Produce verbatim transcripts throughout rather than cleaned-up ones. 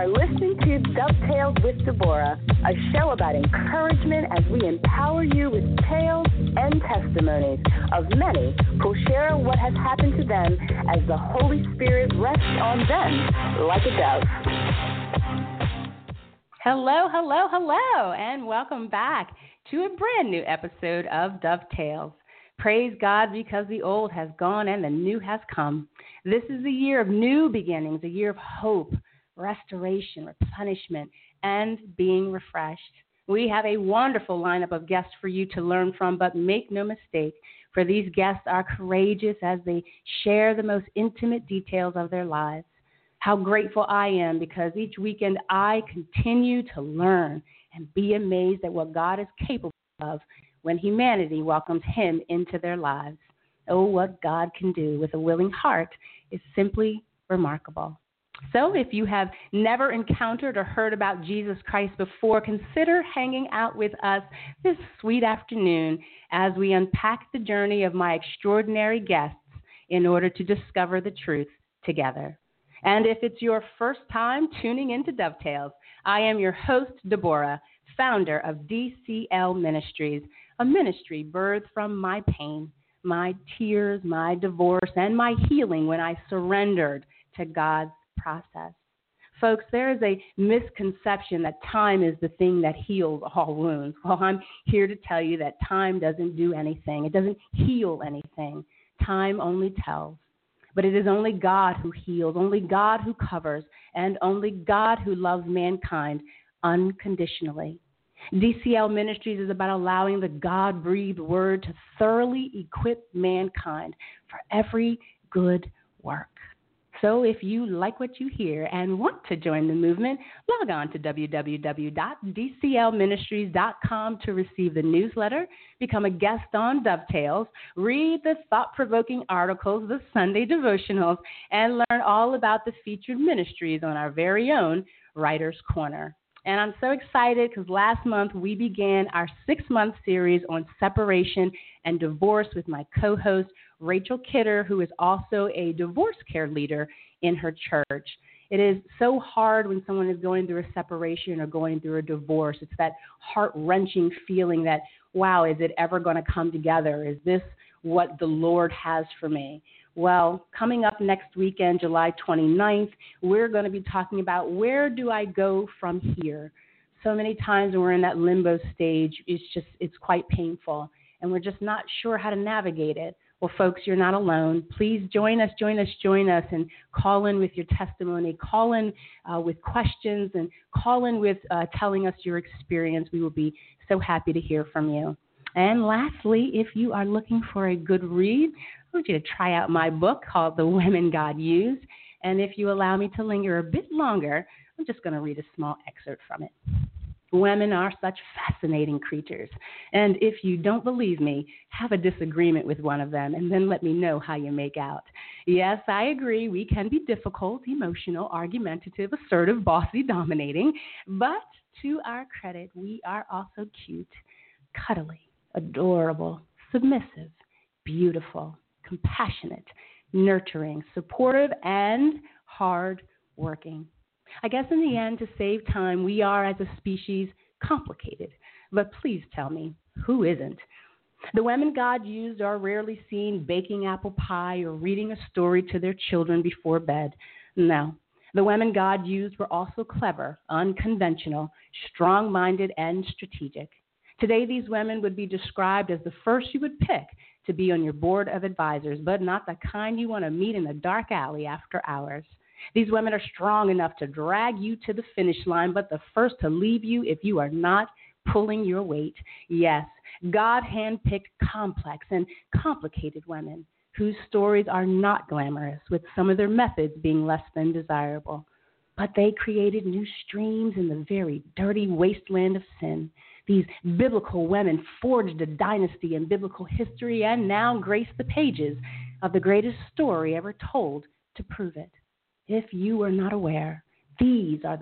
are listening to Dovetails with Deborah, a show about encouragement as we empower you with tales and testimonies of many who share what has happened to them as the Holy Spirit rests on them like a dove. Hello, hello, hello, and welcome back to a brand new episode of Dovetails. Praise God, because the old has gone and the new has come. This is a year of new beginnings, a year of hope, restoration, replenishment, and being refreshed. We have a wonderful lineup of guests for you to learn from, but make no mistake, for these guests are courageous as they share the most intimate details of their lives. How grateful I am, because each weekend I continue to learn and be amazed at what God is capable of when humanity welcomes him into their lives. Oh, what God can do with a willing heart is simply remarkable. So if you have never encountered or heard about Jesus Christ before, consider hanging out with us this sweet afternoon as we unpack the journey of my extraordinary guests in order to discover the truth together. And if it's your first time tuning into Dovetails, I am your host, Deborah, founder of D C L Ministries, a ministry birthed from my pain, my tears, my divorce, and my healing when I surrendered to God's process. Folks, there is a misconception that time is the thing that heals all wounds. Well, I'm here to tell you that time doesn't do anything. It doesn't heal anything. Time only tells. But it is only God who heals, only God who covers, and only God who loves mankind unconditionally. D C L Ministries is about allowing the God-breathed word to thoroughly equip mankind for every good work. So if you like what you hear and want to join the movement, log on to w w w dot d c l ministries dot com to receive the newsletter, become a guest on Dovetails, read the thought-provoking articles, the Sunday devotionals, and learn all about the featured ministries on our very own Writer's Corner. And I'm so excited because last month we began our six-month series on separation and divorce with my co-host, Rachel Kidder, who is also a divorce care leader in her church. It is so hard when someone is going through a separation or going through a divorce. It's that heart-wrenching feeling that, wow, is it ever going to come together? Is this what the Lord has for me? Well, coming up next weekend, July twenty-ninth, we're going to be talking about where do I go from here? So many times when we're in that limbo stage, it's just, it's quite painful, and we're just not sure how to navigate it. Well, folks, you're not alone. Please join us, join us, join us, and call in with your testimony. Call in uh, with questions, and call in with uh, telling us your experience. We will be so happy to hear from you. And lastly, if you are looking for a good read, I want you to try out my book called The Women God Used. And if you allow me to linger a bit longer, I'm just going to read a small excerpt from it. Women are such fascinating creatures. And if you don't believe me, have a disagreement with one of them and then let me know how you make out. Yes, I agree. We can be difficult, emotional, argumentative, assertive, bossy, dominating. But to our credit, we are also cute, cuddly, adorable, submissive, beautiful, compassionate, nurturing, supportive, and hard-working. I guess in the end, to save time, we are, as a species, complicated. But please tell me, who isn't? The women God used are rarely seen baking apple pie or reading a story to their children before bed. No. The women God used were also clever, unconventional, strong-minded, and strategic. Today, these women would be described as the first you would pick to be on your board of advisors, but not the kind you want to meet in a dark alley after hours. These women are strong enough to drag you to the finish line, but the first to leave you if you are not pulling your weight. Yes, God handpicked complex and complicated women whose stories are not glamorous, with some of their methods being less than desirable. But they created new streams in the very dirty wasteland of sin. These biblical women forged a dynasty in biblical history and now grace the pages of the greatest story ever told to prove it. If you are not aware, these are the women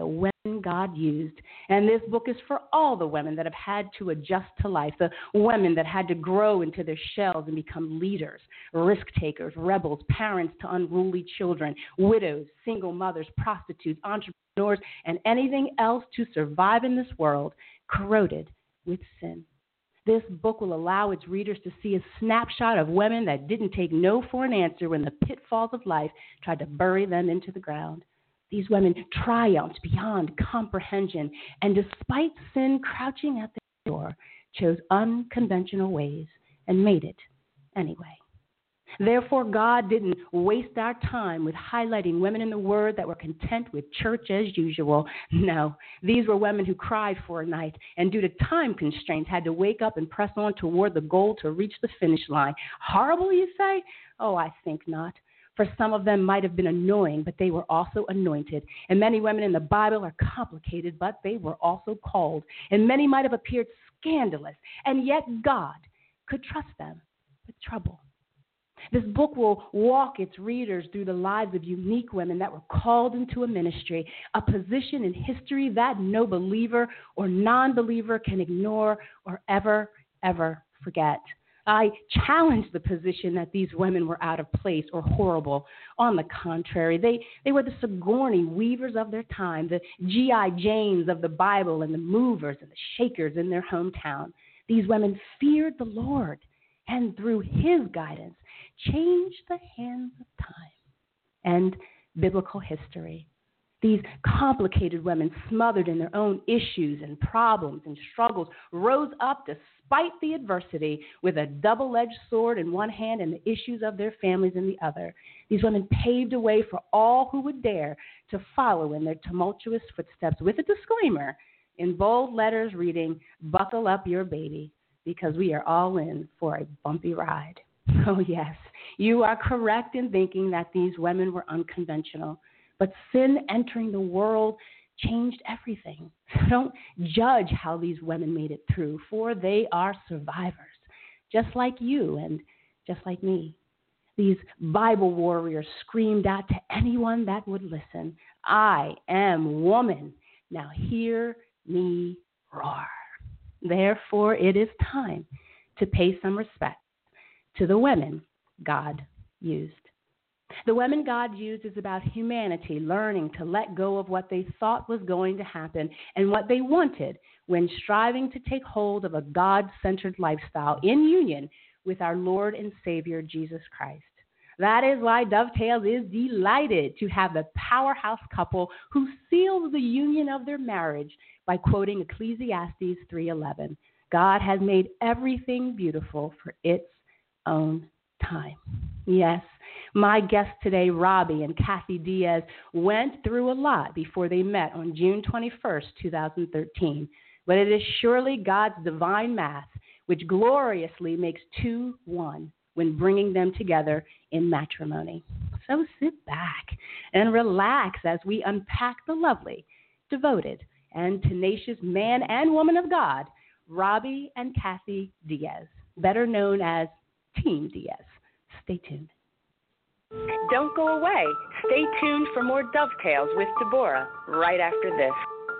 person God used. And this book is for all the women that have had to adjust to life, the women that had to grow into their shells and become leaders, risk takers, rebels, parents to unruly children, widows, single mothers, prostitutes, entrepreneurs, and anything else to survive in this world corroded with sin. This book will allow its readers to see a snapshot of women that didn't take no for an answer when the pitfalls of life tried to bury them into the ground. These women triumphed beyond comprehension, and despite sin crouching at their door, chose unconventional ways and made it anyway. Therefore, God didn't waste our time with highlighting women in the Word that were content with church as usual. No, these were women who cried for a night and due to time constraints had to wake up and press on toward the goal to reach the finish line. Horrible, you say? Oh, I think not. For some of them might have been annoying, but they were also anointed. And many women in the Bible are complicated, but they were also called. And many might have appeared scandalous, and yet God could trust them with trouble. This book will walk its readers through the lives of unique women that were called into a ministry, a position in history that no believer or non-believer can ignore or ever, ever forget. I challenge the position that these women were out of place or horrible. On the contrary, they, they were the Sigourney Weavers of their time, the G I Janes of the Bible, and the movers and the shakers in their hometown. These women feared the Lord, and through his guidance, changed the hands of time and biblical history. These complicated women, smothered in their own issues and problems and struggles, rose up despite the adversity with a double-edged sword in one hand and the issues of their families in the other. These women paved a way for all who would dare to follow in their tumultuous footsteps with a disclaimer in bold letters reading, "Buckle up your baby, because we are all in for a bumpy ride." Oh, yes, you are correct in thinking that these women were unconventional. But sin entering the world changed everything. Don't judge how these women made it through, for they are survivors, just like you and just like me. These Bible warriors screamed out to anyone that would listen, "I am woman. Now hear me roar." Therefore, it is time to pay some respect to the women God used. The women God used is about humanity learning to let go of what they thought was going to happen and what they wanted when striving to take hold of a God-centered lifestyle in union with our Lord and Savior, Jesus Christ. That is why Dovetails is delighted to have the powerhouse couple who seals the union of their marriage by quoting Ecclesiastes three eleven. God has made everything beautiful for its own time. Yes, my guests today, Robbie and Kathy Diaz, went through a lot before they met on June twenty-first, twenty thirteen. But it is surely God's divine math which gloriously makes two one when bringing them together in matrimony. So sit back and relax as we unpack the lovely, devoted, and tenacious man and woman of God, Robbie and Kathy Diaz, better known as Team Diaz. Stay tuned. Don't go away. Stay tuned for more Dovetails with Deborah right after this.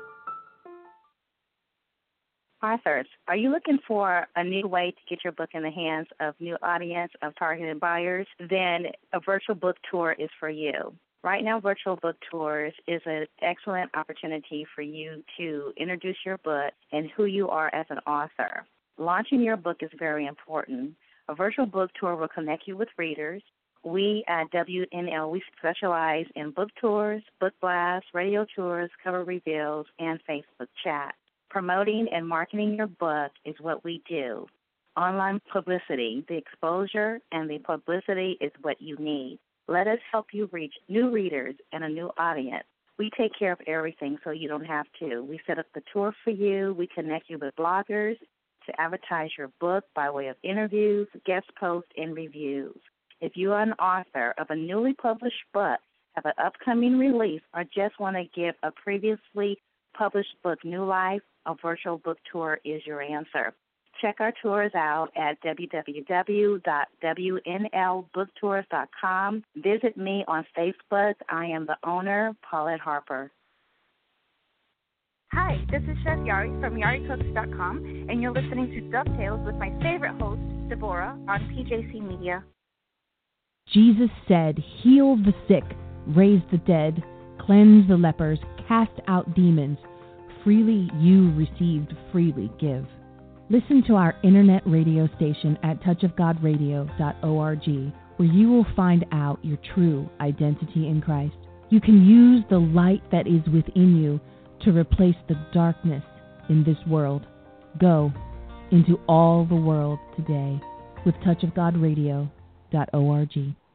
Authors, are you looking for a new way to get your book in the hands of new audience of targeted buyers? Then a virtual book tour is for you. Right now, virtual book tours is an excellent opportunity for you to introduce your book and who you are as an author. Launching your book is very important. A virtual book tour will connect you with readers. We at W N L, we specialize in book tours, book blasts, radio tours, cover reveals, and Facebook chat. Promoting and marketing your book is what we do. Online publicity, the exposure and the publicity is what you need. Let us help you reach new readers and a new audience. We take care of everything so you don't have to. We set up the tour for you. We connect you with bloggers to advertise your book by way of interviews, guest posts, and reviews. If you are an author of a newly published book, have an upcoming release, or just want to give a previously published book new life, a virtual book tour is your answer. Check our tours out at w w w dot w n l book tours dot com. Visit me on Facebook. I am the owner, Paulette Harper. Hi, this is Chef Yari from Yari Cooks dot com, and you're listening to Dovetails with my favorite host, Deborah, on P J C Media. Jesus said, heal the sick, raise the dead, cleanse the lepers, cast out demons. Freely you received, freely give. Listen to our internet radio station at touch of god radio dot org, where you will find out your true identity in Christ. You can use the light that is within you to replace the darkness in this world. Go into all the world today with touch of god radio dot org.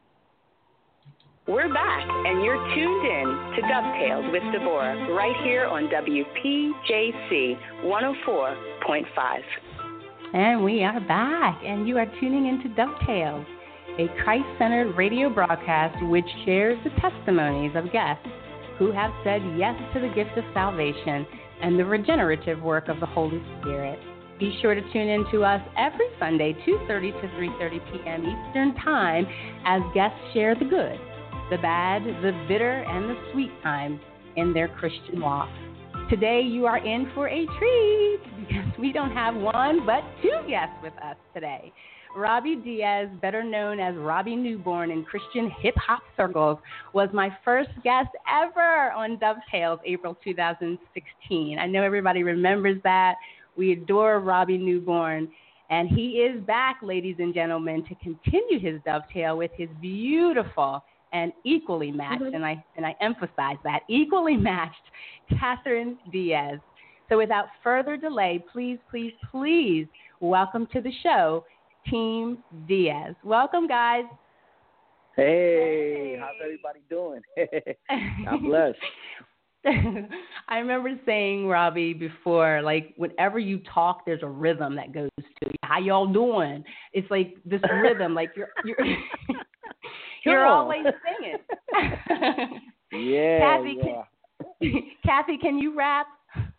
We're back, and you're tuned in to Dovetails with Deborah, right here on W P J C one oh four point five. And we are back, and you are tuning into Dovetails, a Christ-centered radio broadcast which shares the testimonies of guests who have said yes to the gift of salvation and the regenerative work of the Holy Spirit. Be sure to tune in to us every Sunday, two thirty to three thirty p.m. Eastern Time, as guests share the good, the bad, the bitter, and the sweet times in their Christian walk. Today you are in for a treat because we don't have one but two guests with us today. Robbie Diaz, better known as Robbie Newborn in Christian hip-hop circles, was my first guest ever on Dovetails, April two thousand sixteen. I know everybody remembers that. We adore Robbie Newborn, and he is back, ladies and gentlemen, to continue his dovetail with his beautiful and equally matched, mm-hmm. and I and I emphasize that, equally matched Catherine Diaz. So without further delay, please, please, please welcome to the show, Team Diaz. Welcome, guys. Hey, how's everybody doing? God bless. I remember saying, Robbie, before, like, whenever you talk, there's a rhythm that goes to you. How y'all doing? It's like this rhythm, like you're you're you're always singing. Yeah, Kathy, yeah. Can, Kathy, can you rap?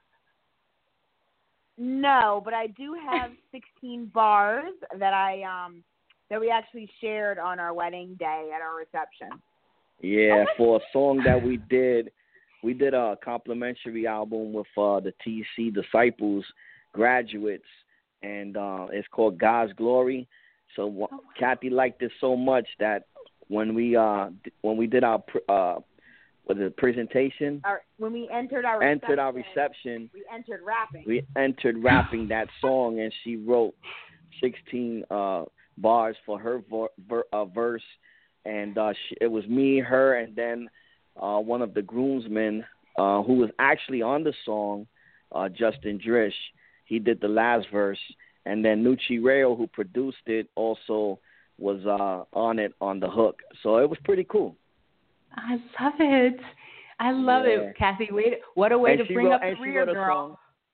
No, but I do have sixteen bars that I um that we actually shared on our wedding day at our reception. Yeah, for a song that we did, we did a complimentary album with uh, the T C Disciples graduates, and uh, it's called God's Glory. So w- oh, wow. Kathy liked it so much that when we uh when we did our uh was it presentation? Our, when we entered our entered reception, our reception, we entered rapping. We entered rapping that song, and she wrote sixteen uh, bars for her vo- ver- uh, verse, and uh, she, it was me, her, and then uh, one of the groomsmen uh, who was actually on the song, uh, Justin Drish. He did the last verse, and then Nucci Rayo, who produced it, also was uh, on it on the hook. So it was pretty cool. I love it. I love yeah. it, Kathy. Wait, what a way and to bring wrote, up the rear, girl.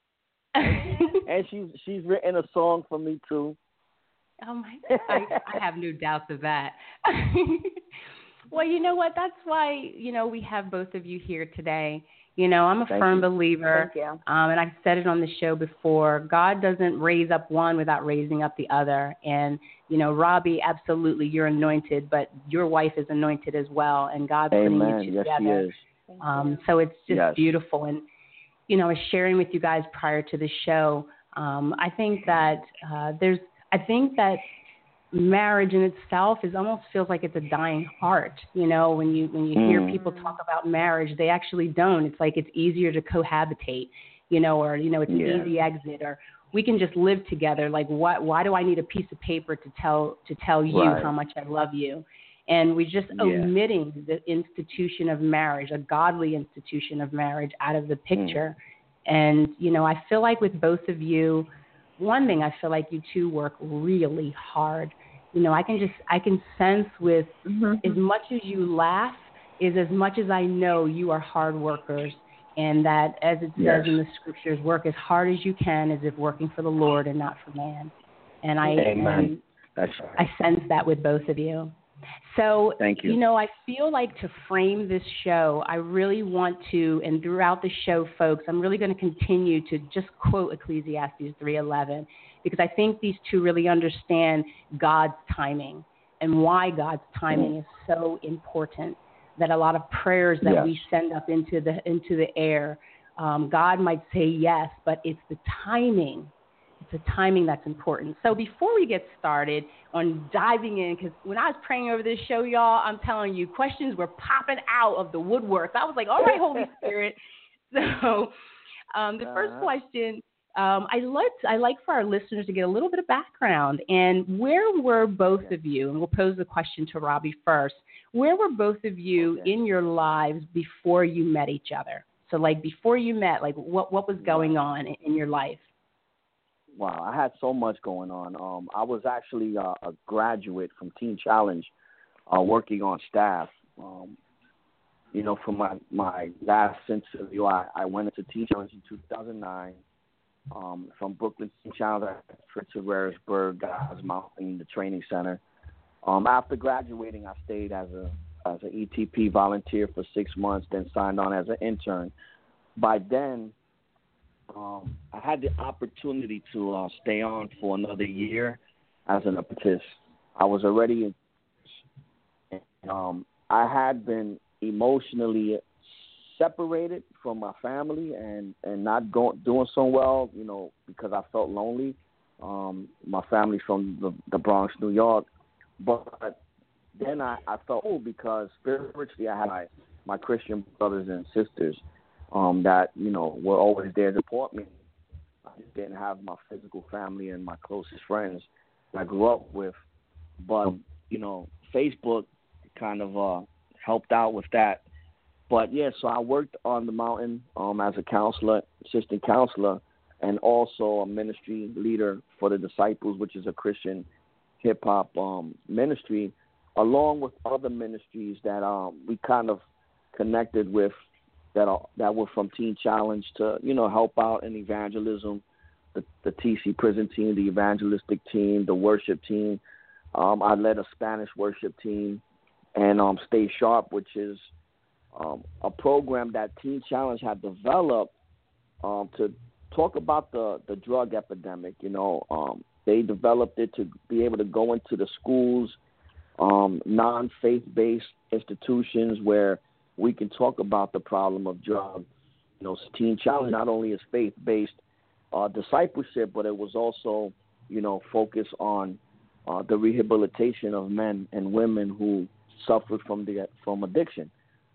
And she's she's written a song for me too. Oh my! I, I have no doubts of that. Well, you know what? That's why you know we have both of you here today. You know, I'm a Thank firm you. believer, Thank you. Um, and I've said it on the show before. God doesn't raise up one without raising up the other. And you know, Robbie, absolutely, you're anointed, but your wife is anointed as well, and God's putting Amen. you two yes, together. He is. Um, so it's just yes. beautiful. And you know, I was sharing with you guys prior to the show. Um, I think that uh, there's, I think that marriage in itself is almost feels like it's a dying art. You know, when you when you mm. hear people talk about marriage, they actually don't. It's like it's easier to cohabitate, you know, or you know, it's yeah. an easy exit, or we can just live together. Like, what? Why do I need a piece of paper to tell to tell you right. how much I love you? And we're just yeah. omitting the institution of marriage, a godly institution of marriage, out of the picture. Mm. And you know, I feel like with both of you, one thing I feel like you two work really hard. You know, I can just, I can sense with mm-hmm. as much as you laugh is as much as I know you are hard workers, and that, as it yes. says in the scriptures, work as hard as you can as if working for the Lord and not for man. And I, Amen. And That's right. I sense that with both of you. So, Thank you. you know, I feel like to frame this show, I really want to, and throughout the show, folks, I'm really going to continue to just quote Ecclesiastes three eleven, because I think these two really understand God's timing and why God's timing mm. is so important, that a lot of prayers that yes. we send up into the into the air Um, God might say yes, but it's the timing. It's the timing that's important. So before we get started on diving in, because when I was praying over this show, y'all, I'm telling you, questions were popping out of the woodwork. I was like, all right, Holy Spirit. So um, the first Uh-huh. question, um, I like I like for our listeners to get a little bit of background. And where were both Okay. of you? And we'll pose the question to Robbie first. Where were both of you Okay. in your lives before you met each other? So, like, before you met, like, what, what was going on in, in your life? Wow, I had so much going on. Um, I was actually uh, a graduate from Teen Challenge, uh, working on staff. Um, you know, for my, my last interview, I, I went into Teen Challenge in two thousand nine. Um, from Brooklyn Teen Challenge to Rarrisburg, Guys Mountain, the training center. Um, after graduating, I stayed as a as an E T P volunteer for six months, then signed on as an intern. By then, um, I had the opportunity to uh, stay on for another year as an apprentice. I was already, um, I had been emotionally separated from my family and, and not going doing so well, you know, because I felt lonely. Um, my family's from the, the Bronx, New York. But then I, I felt old because spiritually I had my, my Christian brothers and sisters um, that, you know, were always there to support me. I just didn't have my physical family and my closest friends that I grew up with. But, you know, Facebook kind of uh, helped out with that. But, yeah, so I worked on the mountain um, as a counselor, assistant counselor, and also a ministry leader for the Disciples, which is a Christian hip-hop um, ministry, along with other ministries that um, we kind of connected with that are, that were from Teen Challenge to, you know, help out in evangelism, the, the T C prison team, the evangelistic team, the worship team. Um, I led a Spanish worship team, and um, Stay Sharp, which is um, a program that Teen Challenge had developed um, to talk about the, the drug epidemic. You know, um, they developed it to be able to go into the schools, um, non-faith-based institutions where we can talk about the problem of drugs. You know, Teen Challenge not only is faith-based uh, discipleship, but it was also, you know, focused on uh, the rehabilitation of men and women who suffered from the from addiction.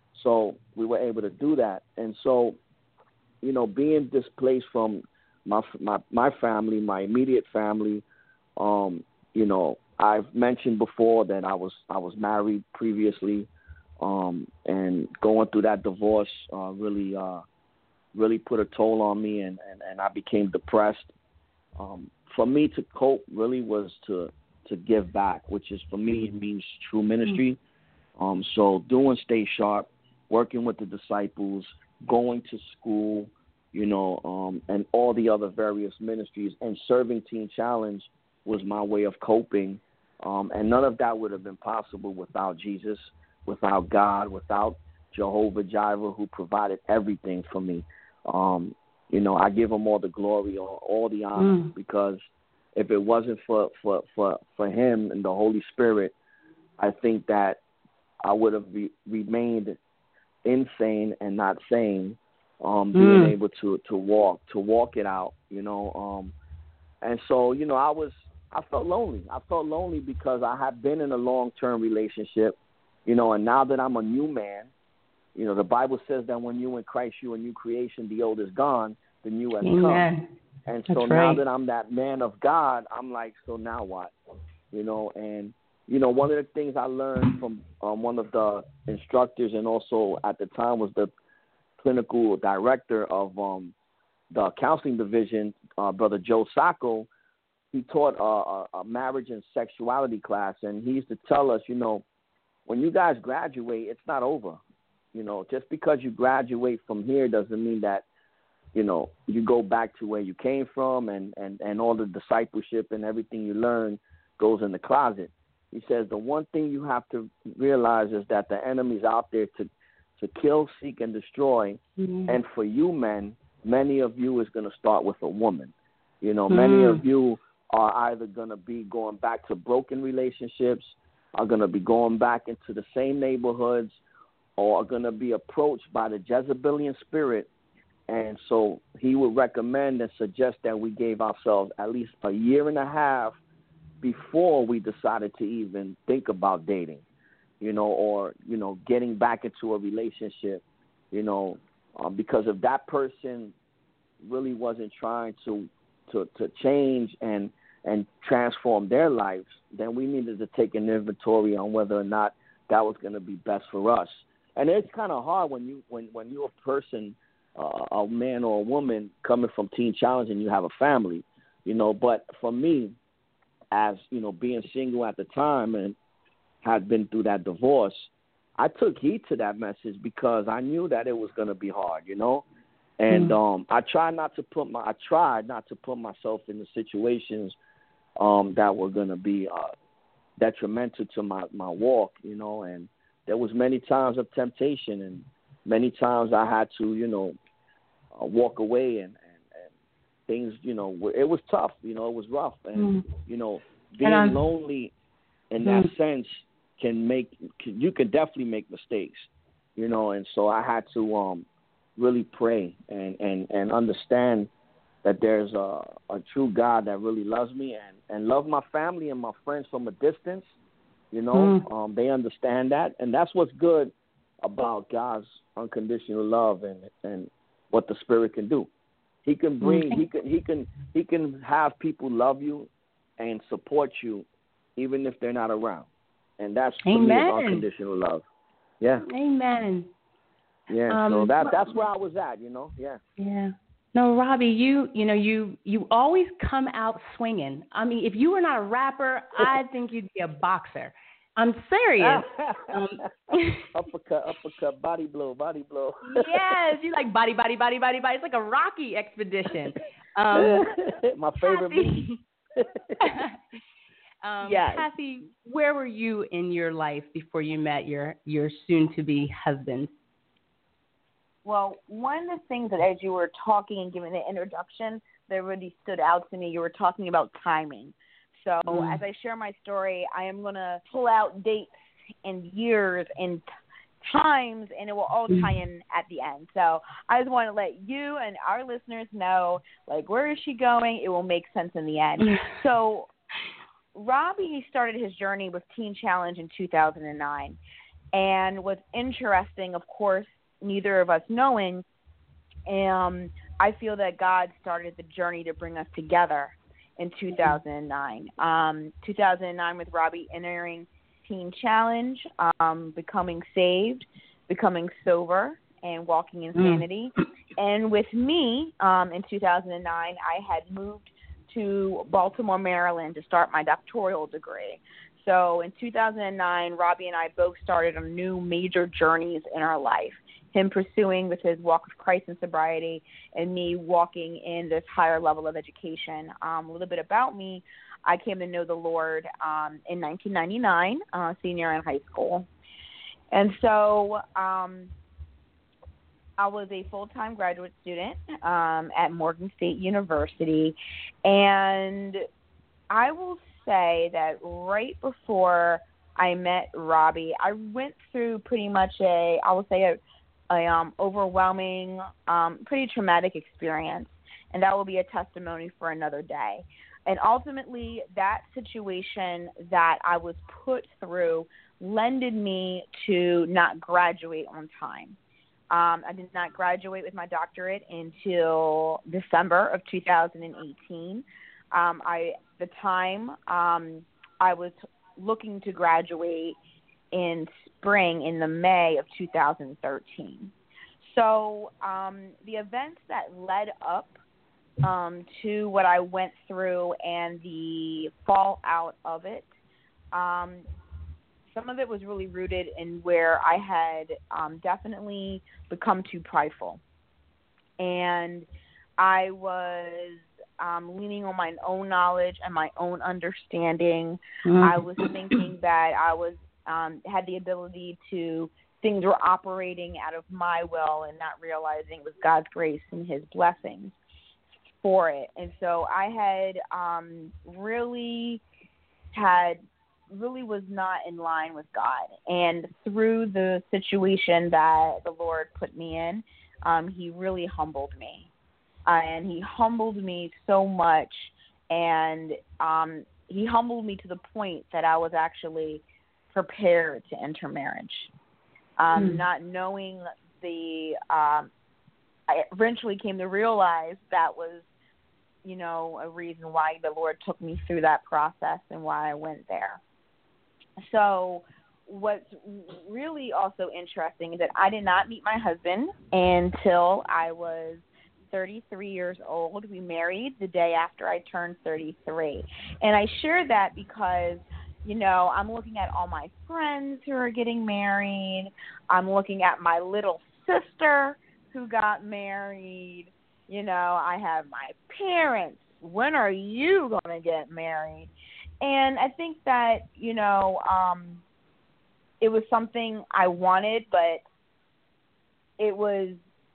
So we were able to do that. And so, you know, being displaced from my my my family, my immediate family, um, you know, I've mentioned before that I was I was married previously, um, and going through that divorce uh, really uh, really put a toll on me, and, and, and I became depressed. Um, for me to cope really was to to give back, which is for me it means true ministry. Um, so doing Stay Sharp, working with the Disciples, going to school, you know, um, and all the other various ministries, and serving Teen Challenge was my way of coping. Um, and none of that would have been possible without Jesus, without God, without Jehovah Jireh, who provided everything for me. Um, you know, I give him all the glory, all, all the honor, mm. because if it wasn't for, for, for, for him and the Holy Spirit, I think that I would have re- remained insane and not sane, um, being mm. able to, to walk, to walk it out, you know. Um, and so, you know, I was, I felt lonely. I felt lonely because I had been in a long-term relationship, you know, and now that I'm a new man, you know, the Bible says that when you're in Christ, you're a new creation, the old is gone, the new has Amen. Come. And so That's now right. that I'm that man of God, I'm like, so now what? You know, and, you know, one of the things I learned from um, one of the instructors, and also at the time was the clinical director of um, the counseling division, uh, Brother Joe Sacco. He taught a, a marriage and sexuality class, and he used to tell us, you know, when you guys graduate, it's not over. You know, just because you graduate from here doesn't mean that, you know, you go back to where you came from, and, and, and all the discipleship and everything you learn goes in the closet. He says the one thing you have to realize is that the enemy's out there to, to kill, seek, and destroy. Mm-hmm. And for you men, many of you is going to start with a woman. You know, mm-hmm. many of you are either going to be going back to broken relationships, are going to be going back into the same neighborhoods, or are going to be approached by the Jezebelian spirit And so he would recommend and suggest that we gave ourselves at least a year and a half before we decided to even think about dating, you know, or, you know, getting back into a relationship, you know, um, because if that person really wasn't trying to, to, to change and, and transform their lives, then we needed to take an inventory on whether or not that was going to be best for us. And it's kind of hard when you when, when you're a person, uh, a man or a woman coming from Teen Challenge and you have a family, you know. But for me, as you know, being single at the time and had been through that divorce, I took heed to that message because I knew that it was going to be hard, you know. And mm. um, I tried not to put my I tried not to put myself in the situations um, that were going to be uh, detrimental to my, my walk, you know. And there was many times of temptation, and many times I had to, you know, uh, walk away, and, and, and things, you know, it was tough, you know, it was rough. And, mm. you know, being and, um, lonely in that mm. sense can make, can, you can definitely make mistakes, you know. And so I had to um, really pray and, and, and understand that there's a, a true God that really loves me and, and love my family and my friends from a distance. You know, mm. um, they understand that, and that's what's good about God's unconditional love and, and what the Spirit can do. He can bring, mm. he can, he can, he can have people love you and support you, even if they're not around, and that's to me, unconditional love. Yeah. Amen. Yeah. Um, so that that's where I was at. You know. Yeah. Yeah. No, Robbie, you you know you you always come out swinging. I mean, if you were not a rapper, I think you'd be a boxer. I'm serious. um, uppercut, uppercut, body blow, body blow. Yes, you like body, body, body, body, body. It's like a Rocky expedition. Um, My favorite movie. um, yes. Kathy, where were you in your life before you met your your soon-to-be husband? Well, one of the things that as you were talking and giving the introduction that really stood out to me, you were talking about timing. So mm. as I share my story, I am going to pull out dates and years and times, and it will all tie in at the end. So I just want to let you and our listeners know, like, where is she going? It will make sense in the end. So Robbie started his journey with Teen Challenge in two thousand nine. And what's interesting, of course, neither of us knowing, um, I feel that God started the journey to bring us together in two thousand nine. Um, two thousand nine with Robbie entering Teen Challenge, um, becoming saved, becoming sober, and walking in sanity. Mm. And with me, um, in two thousand nine, I had moved to Baltimore, Maryland to start my doctoral degree. So in two thousand nine, Robbie and I both started on new major journeys in our life. Him pursuing with his walk of Christ and sobriety, and me walking in this higher level of education. Um, a little bit about me, I came to know the Lord um, in nineteen ninety-nine, uh, senior in high school. And so um, I was a full-time graduate student um, at Morgan State University, and I will say that right before I met Robbie, I went through pretty much a, I will say a, a um, overwhelming, um, pretty traumatic experience, and that will be a testimony for another day. And ultimately, that situation that I was put through lended me to not graduate on time. Um, I did not graduate with my doctorate until December of two thousand eighteen. Um, I, the time um, I was looking to graduate in spring, in the May of two thousand thirteen. So um, the events that led up um, to what I went through and the fallout of it, um, some of it was really rooted in where I had um, definitely become too prideful. And I was um, leaning on my own knowledge and my own understanding. Mm-hmm. I was thinking that I was um, had the ability to, things were operating out of my will and not realizing it was God's grace and his blessings for it. And so I had um, really had really was not in line with God. And through the situation that the Lord put me in, um, he really humbled me. Uh, and he humbled me so much. And um, he humbled me to the point that I was actually prepared to enter marriage. Um, mm. Not knowing the, um, I eventually came to realize that was, you know, a reason why the Lord took me through that process and why I went there. So what's really also interesting is that I did not meet my husband until I was thirty-three years old. We married the day after I turned thirty-three. And I share that because, you know, I'm looking at all my friends who are getting married. I'm looking at my little sister who got married. You know, I have my parents. When are you going to get married? And I think that, you know, um, it was something I wanted, but it was,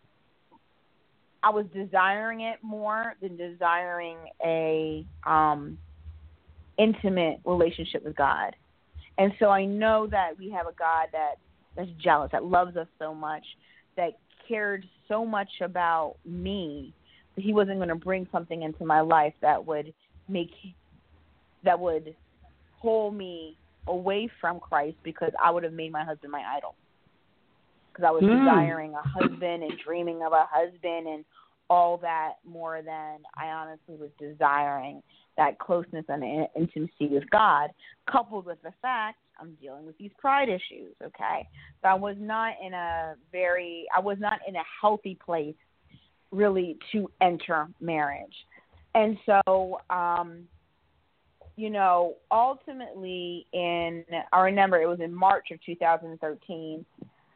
I was desiring it more than desiring a um, intimate relationship with God. And so I know that we have a God that that's jealous, that loves us so much, that cared so much about me that he wasn't going to bring something into my life that would make, that would pull me away from Christ, because I would have made my husband my idol. Because I was mm. desiring a husband and dreaming of a husband and all that more than I honestly was desiring that closeness and intimacy with God, coupled with the fact I'm dealing with these pride issues, okay? So I was not in a very, I was not in a healthy place really to enter marriage. And so, um, you know, ultimately in, I remember it was in March of two thousand thirteen,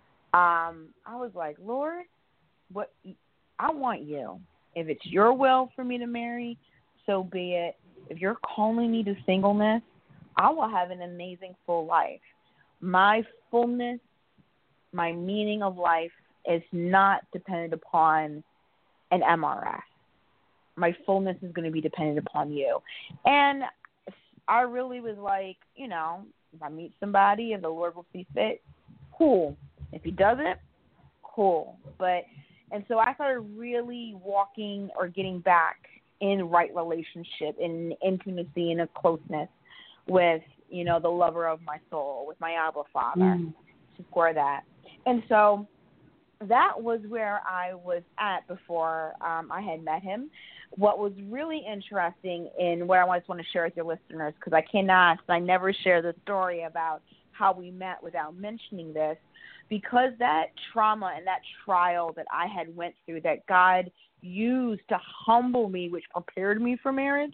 um, I was like, Lord, what, I want you. If it's your will for me to marry, so be it. If you're calling me to singleness, I will have an amazing full life. My fullness, my meaning of life is not dependent upon an M R S. My fullness is going to be dependent upon you. And I really was like, you know, if I meet somebody and the Lord will see fit, cool. If he doesn't, cool. But, and so I started really walking or getting back in right relationship, in intimacy, in a closeness with, you know, the lover of my soul, with my Abba Father, mm. for that. And so that was where I was at before um, I had met him. What was really interesting in what I just want to share with your listeners, because I cannot, I never share the story about how we met without mentioning this, because that trauma and that trial that I had went through, that God used to humble me, which prepared me for marriage,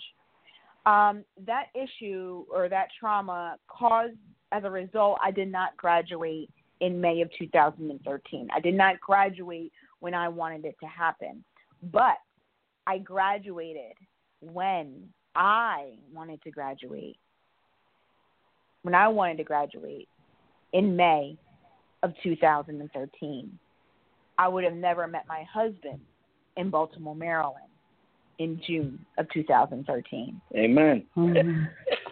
um, that issue or that trauma caused, as a result, I did not graduate in May of two thousand thirteen. I did not graduate when I wanted it to happen. But I graduated when I wanted to graduate. When I wanted to graduate in May of two thousand thirteen. I would have never met my husband in Baltimore, Maryland in June of two thousand thirteen. Amen. and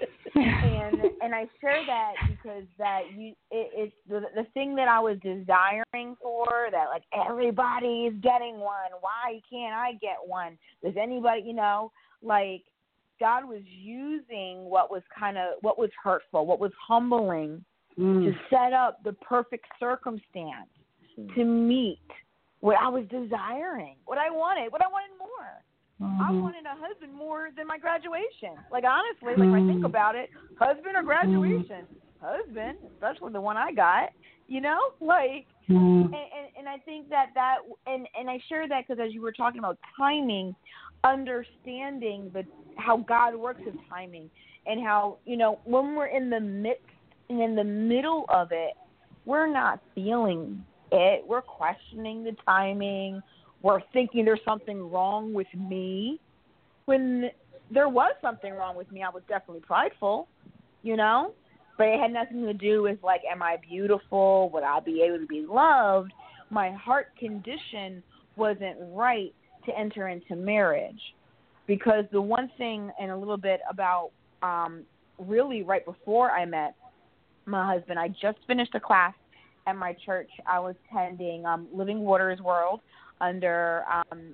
and I share that because that you it, it's the, the thing that I was desiring for, that like everybody is getting one. Why can't I get one? Does anybody, you know, like God was using what was kind of what was hurtful, what was humbling, mm. to set up the perfect circumstance mm. to meet what I was desiring, what I wanted, what I wanted more. Mm-hmm. I wanted a husband more than my graduation. Like, honestly, like, mm. if I think about it, husband or graduation? Mm. Husband, especially the one I got, you know? Like, mm. and, and, and I think that that, and, and I share that because as you were talking about timing, understanding the how God works with timing, and how, you know, when we're in the midst and in the middle of it, we're not feeling it. We're questioning the timing. We're thinking there's something wrong with me. When there was something wrong with me, I was definitely prideful, you know? But it had nothing to do with, like, am I beautiful? Would I be able to be loved? My heart condition wasn't right to enter into marriage. Because the one thing, and a little bit about um, really right before I met my husband. I just finished a class at my church. I was attending um, Living Waters World under um,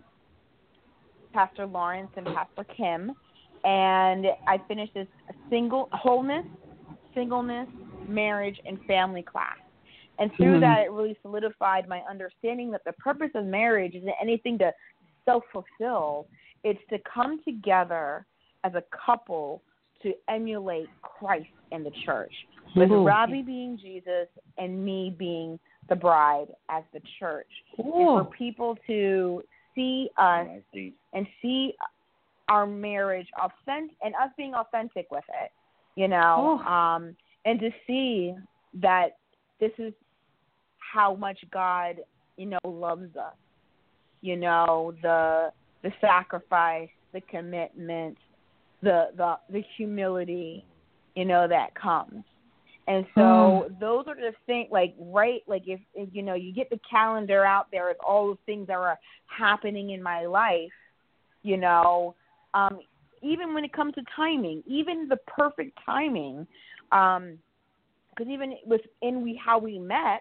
Pastor Lawrence and Pastor Kim, and I finished this single wholeness, singleness, marriage, and family class. And through mm-hmm. that, it really solidified my understanding that the purpose of marriage isn't anything to self-fulfill. It's to come together as a couple to emulate Christ in the church, with Ooh. Robbie being Jesus and me being the bride as the church. Ooh. And for people to see us and see our marriage authentic, and us being authentic with it, you know, oh. um, and to see that this is how much God, you know, loves us. You know, the the sacrifice, the commitment, the the, the humility, you know, that comes. And so mm. those are the things, like, right, like if, if, you know, you get the calendar out there of all the things that are happening in my life, you know, um, even when it comes to timing, even the perfect timing, um, because even within we how we met,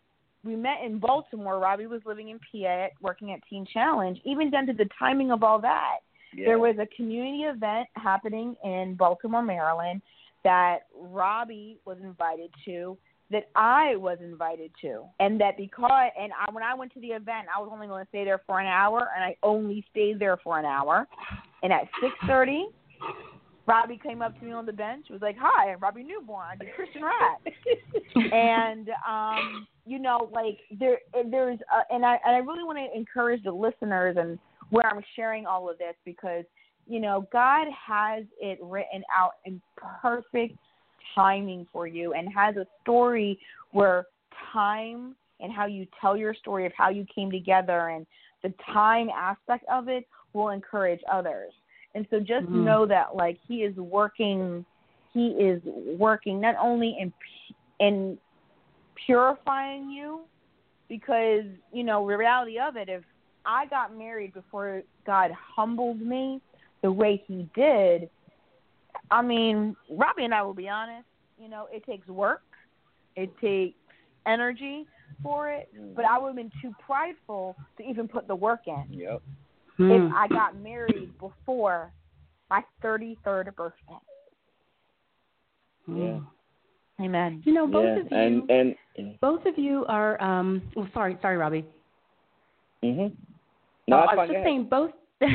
we met in Baltimore. Robbie was living in P A, working at Teen Challenge. Even down to the timing of all that, yeah. there was a community event happening in Baltimore, Maryland, that Robbie was invited to, that I was invited to, and that because and I, when I went to the event, I was only going to stay there for an hour, and I only stayed there for an hour. And at six thirty, Robbie came up to me on the bench, was like, "Hi, I'm Robbie Newborn. I'm a Christian Rat." and um, you know, like there, there's, uh, and I, and I really want to encourage the listeners and where I'm sharing all of this, because you know, God has it written out in perfect timing for you, and has a story where time and how you tell your story of how you came together and the time aspect of it will encourage others. And so just mm-hmm. know that, like, he is working, he is working not only in in purifying you, because, you know, the reality of it, if I got married before God humbled me the way he did, I mean, Robbie and I will be honest, you know, it takes work, it takes energy for it, but I would have been too prideful to even put the work in. Yep. Hmm. If I got married before my thirty-third birthday. Yeah. Amen. You know, both yeah. of you, and, and, both of you are. Um, well, sorry, sorry, Robbie. Mhm. No, oh, I was just saying both. I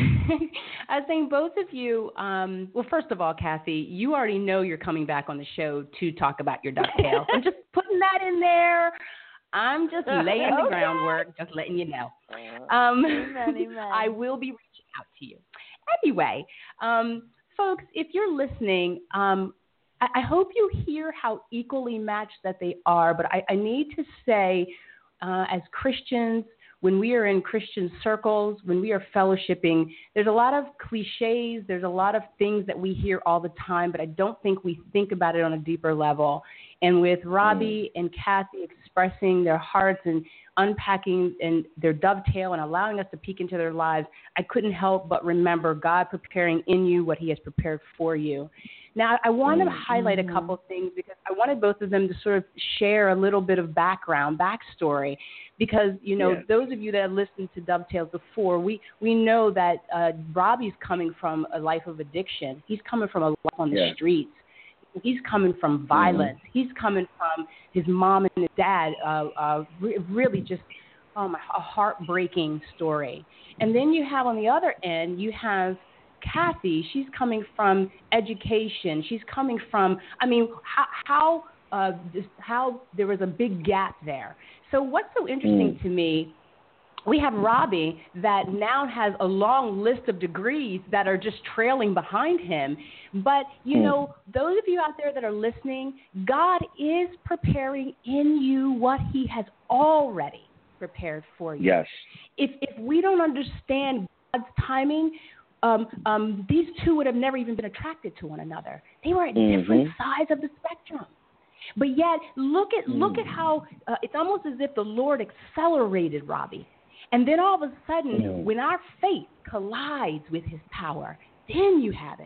was saying both of you. Um, well, first of all, Kathy, you already know you're coming back on the show to talk about your ducktails. I'm just putting that in there. I'm just laying the okay. groundwork, just letting you know. Um, amen, amen. I will be reaching out to you. Anyway, um, folks, if you're listening, um, I, I hope you hear how equally matched that they are. But I, I need to say, uh, as Christians, when we are in Christian circles, when we are fellowshipping, there's a lot of cliches, there's a lot of things that we hear all the time, but I don't think we think about it on a deeper level. And with Robbie mm. and Kathy expressing their hearts and unpacking and their dovetail and allowing us to peek into their lives, I couldn't help but remember God preparing in you what he has prepared for you. Now, I wanted to highlight a couple of things because I wanted both of them to sort of share a little bit of background, backstory, because, you know, yeah. those of you that have listened to Dovetails before, we, we know that uh, Robbie's coming from a life of addiction. He's coming from a life on the yeah. streets. He's coming from violence. Mm-hmm. He's coming from his mom and his dad, uh, uh, re- really just oh my, a heartbreaking story. And then you have on the other end, you have Kathy. She's coming from education. She's coming from, I mean, how how, uh, this, how there was a big gap there. So what's so interesting mm. to me, we have Robbie that now has a long list of degrees that are just trailing behind him. But, you mm. know, those of you out there that are listening, God is preparing in you what he has already prepared for you. Yes. If if we don't understand God's timing, um, um, these two would have never even been attracted to one another. They were at mm-hmm. different sides of the spectrum. But yet, look at mm. look at how uh, it's almost as if the Lord accelerated Robbie. And then all of a sudden, mm. when our faith collides with his power, then you have it.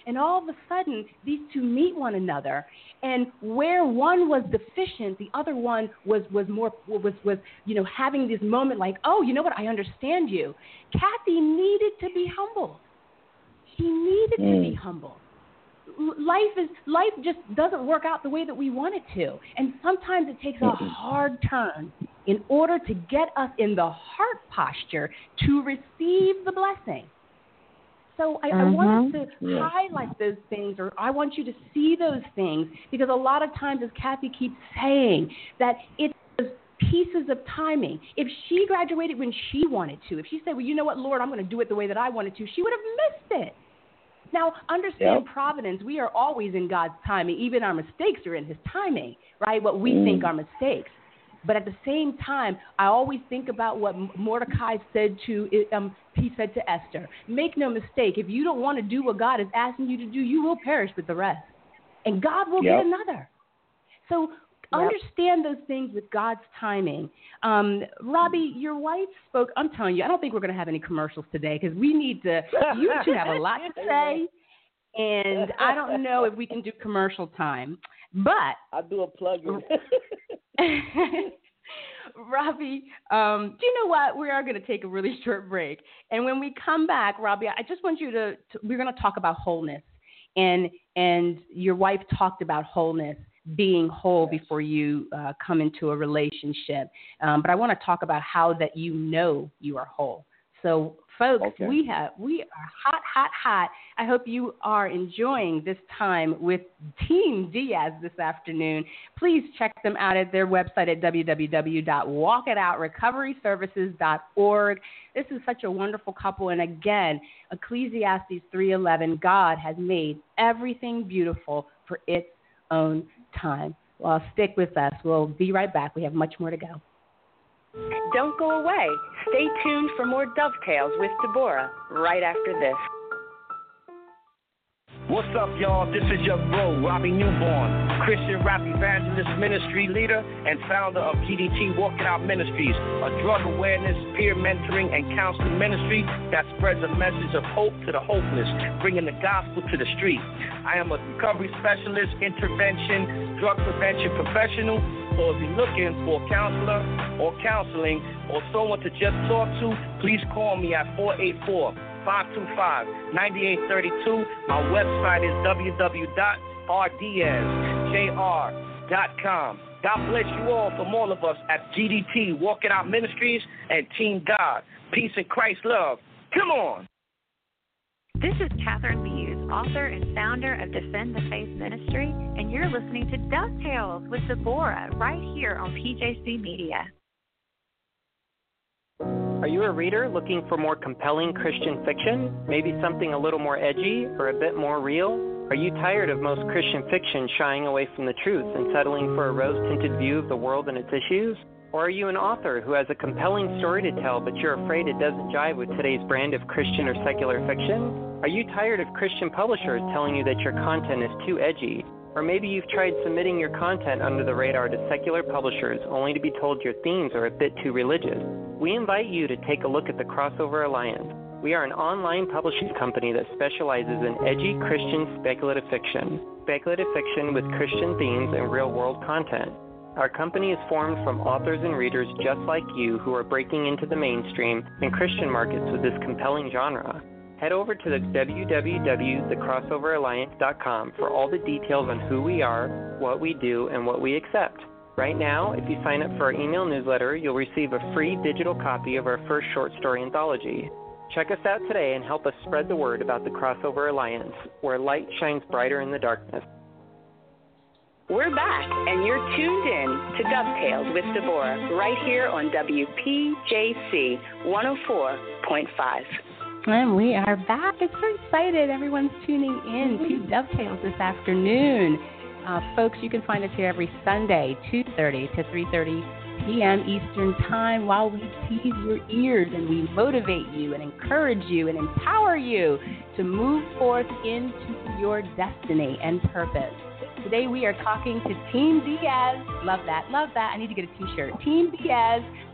And all of a sudden, these two meet one another. And where one was deficient, the other one was, was more, was, was, you know, having this moment like, oh, you know what, I understand you. Kathy needed to be humble. She needed mm. to be humble. Life is life just doesn't work out the way that we want it to. And sometimes it takes a hard turn in order to get us in the heart posture to receive the blessing. So I, mm-hmm. I want us to yeah. highlight those things, or I want you to see those things, because a lot of times, as Kathy keeps saying, that it's pieces of timing. If she graduated when she wanted to, if she said, well, you know what, Lord, I'm going to do it the way that I wanted to, she would have missed it. Now, understand yep. providence. We are always in God's timing. Even our mistakes are in his timing, right? What we mm. think are mistakes. But at the same time, I always think about what Mordecai said to, um, he said to Esther, make no mistake, if you don't want to do what God is asking you to do, you will perish with the rest. And God will yep. get another. So Yep. understand those things with God's timing. Um, Robbie, your wife spoke. I'm telling you, I don't think we're going to have any commercials today, because we need to, you two have a lot to say, and I don't know if we can do commercial time. But I'll do a plug-in. Robbie, um, do you know what? We are going to take a really short break. And when we come back, Robbie, I just want you to, to we're going to talk about wholeness. And, and your wife talked about wholeness, being whole yes. before you uh, come into a relationship. Um, but I want to talk about how that you know you are whole. So, folks, okay. we have we are hot, hot, hot. I hope you are enjoying this time with Team Diaz this afternoon. Please check them out at their website at w w w dot walk it out recovery services dot org. This is such a wonderful couple. And again, Ecclesiastes three eleven, God has made everything beautiful for its own time. Well, stick with us. We'll be right back. We have much more to go. Don't go away. Stay tuned for more Dovetails with Deborah right after this. What's up, y'all? This is your bro, Robbie Newborn, Christian rap evangelist, ministry leader, and founder of G D T Walk It Out Ministries, a drug awareness, peer mentoring, and counseling ministry that spreads a message of hope to the hopeless, bringing the gospel to the street. I am a recovery specialist, intervention, drug prevention professional, so if you're looking for a counselor or counseling or someone to just talk to, please call me at four eight four, five two five, nine eight three two. My website is w w w dot r diaz j r dot com. God bless you all from all of us at G D T, Walk It Out Ministries, and Team God. Peace and Christ love. Come on. This is Catherine Muse, author and founder of Defend the Faith Ministry, and you're listening to Dovetails with Deborah right here on P J C Media. Are you a reader looking for more compelling Christian fiction? Maybe something a little more edgy or a bit more real? Are you tired of most Christian fiction shying away from the truth and settling for a rose-tinted view of the world and its issues? Or are you an author who has a compelling story to tell, but you're afraid it doesn't jive with today's brand of Christian or secular fiction? Are you tired of Christian publishers telling you that your content is too edgy? Or maybe you've tried submitting your content under the radar to secular publishers only to be told your themes are a bit too religious? We invite you to take a look at the Crossover Alliance. We are an online publishing company that specializes in edgy Christian speculative fiction, speculative fiction with Christian themes and real-world content. Our company is formed from authors and readers just like you who are breaking into the mainstream and Christian markets with this compelling genre. Head over to the w w w dot the crossover alliance dot com for all the details on who we are, what we do, and what we accept. Right now, if you sign up for our email newsletter, you'll receive a free digital copy of our first short story anthology. Check us out today and help us spread the word about the Crossover Alliance, where light shines brighter in the darkness. We're back, and you're tuned in to Dovetails with Deborah right here on W P J C one oh four point five. And we are back. I'm so excited. Everyone's tuning in to Dovetails this afternoon. Uh, folks, you can find us here every Sunday, two thirty to three thirty p.m. Eastern Time, while we tease your ears and we motivate you and encourage you and empower you to move forth into your destiny and purpose. Today we are talking to Team Diaz. Love that. Love that. I need to get a t-shirt. Team Diaz,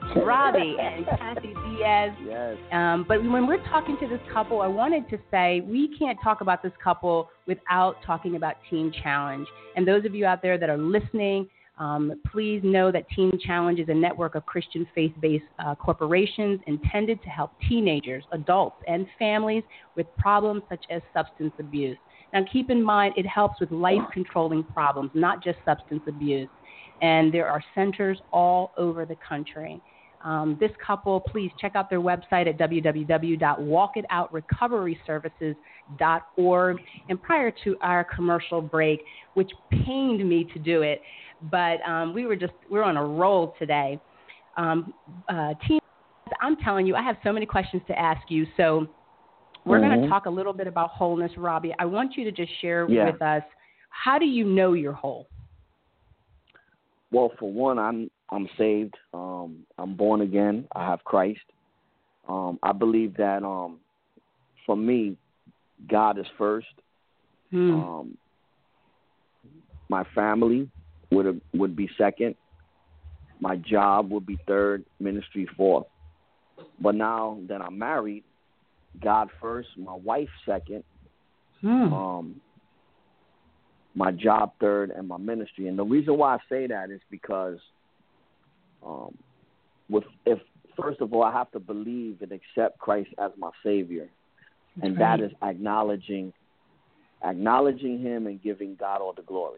Robbie and Kathy Diaz. Yes. Um, but when we're talking to this couple, I wanted to say we can't talk about this couple without talking about Teen Challenge. And those of you out there that are listening, um, please know that Teen Challenge is a network of Christian faith-based uh, corporations intended to help teenagers, adults, and families with problems such as substance abuse. Now, keep in mind, it helps with life-controlling problems, not just substance abuse. And there are centers all over the country. Um, this couple, please check out their website at w w w dot walk it out recovery services dot org. And prior to our commercial break, which pained me to do it, but um, we were just, we're on a roll today. Um, uh, team, I'm telling you, I have so many questions to ask you. So we're mm-hmm. going to talk a little bit about wholeness, Robbie. I want you to just share yeah. with us, how do you know you're whole? Well, for one, I'm I'm saved. Um, I'm born again. I have Christ. Um, I believe that um, for me, God is first. Hmm. Um, my family would would be second. My job would be third. Ministry fourth. But now that I'm married, God first. My wife second. Hmm. Um, my job third, and my ministry. And the reason why I say that is because um, with if first of all, I have to believe and accept Christ as my Savior. That's and right. that is acknowledging acknowledging him and giving God all the glory.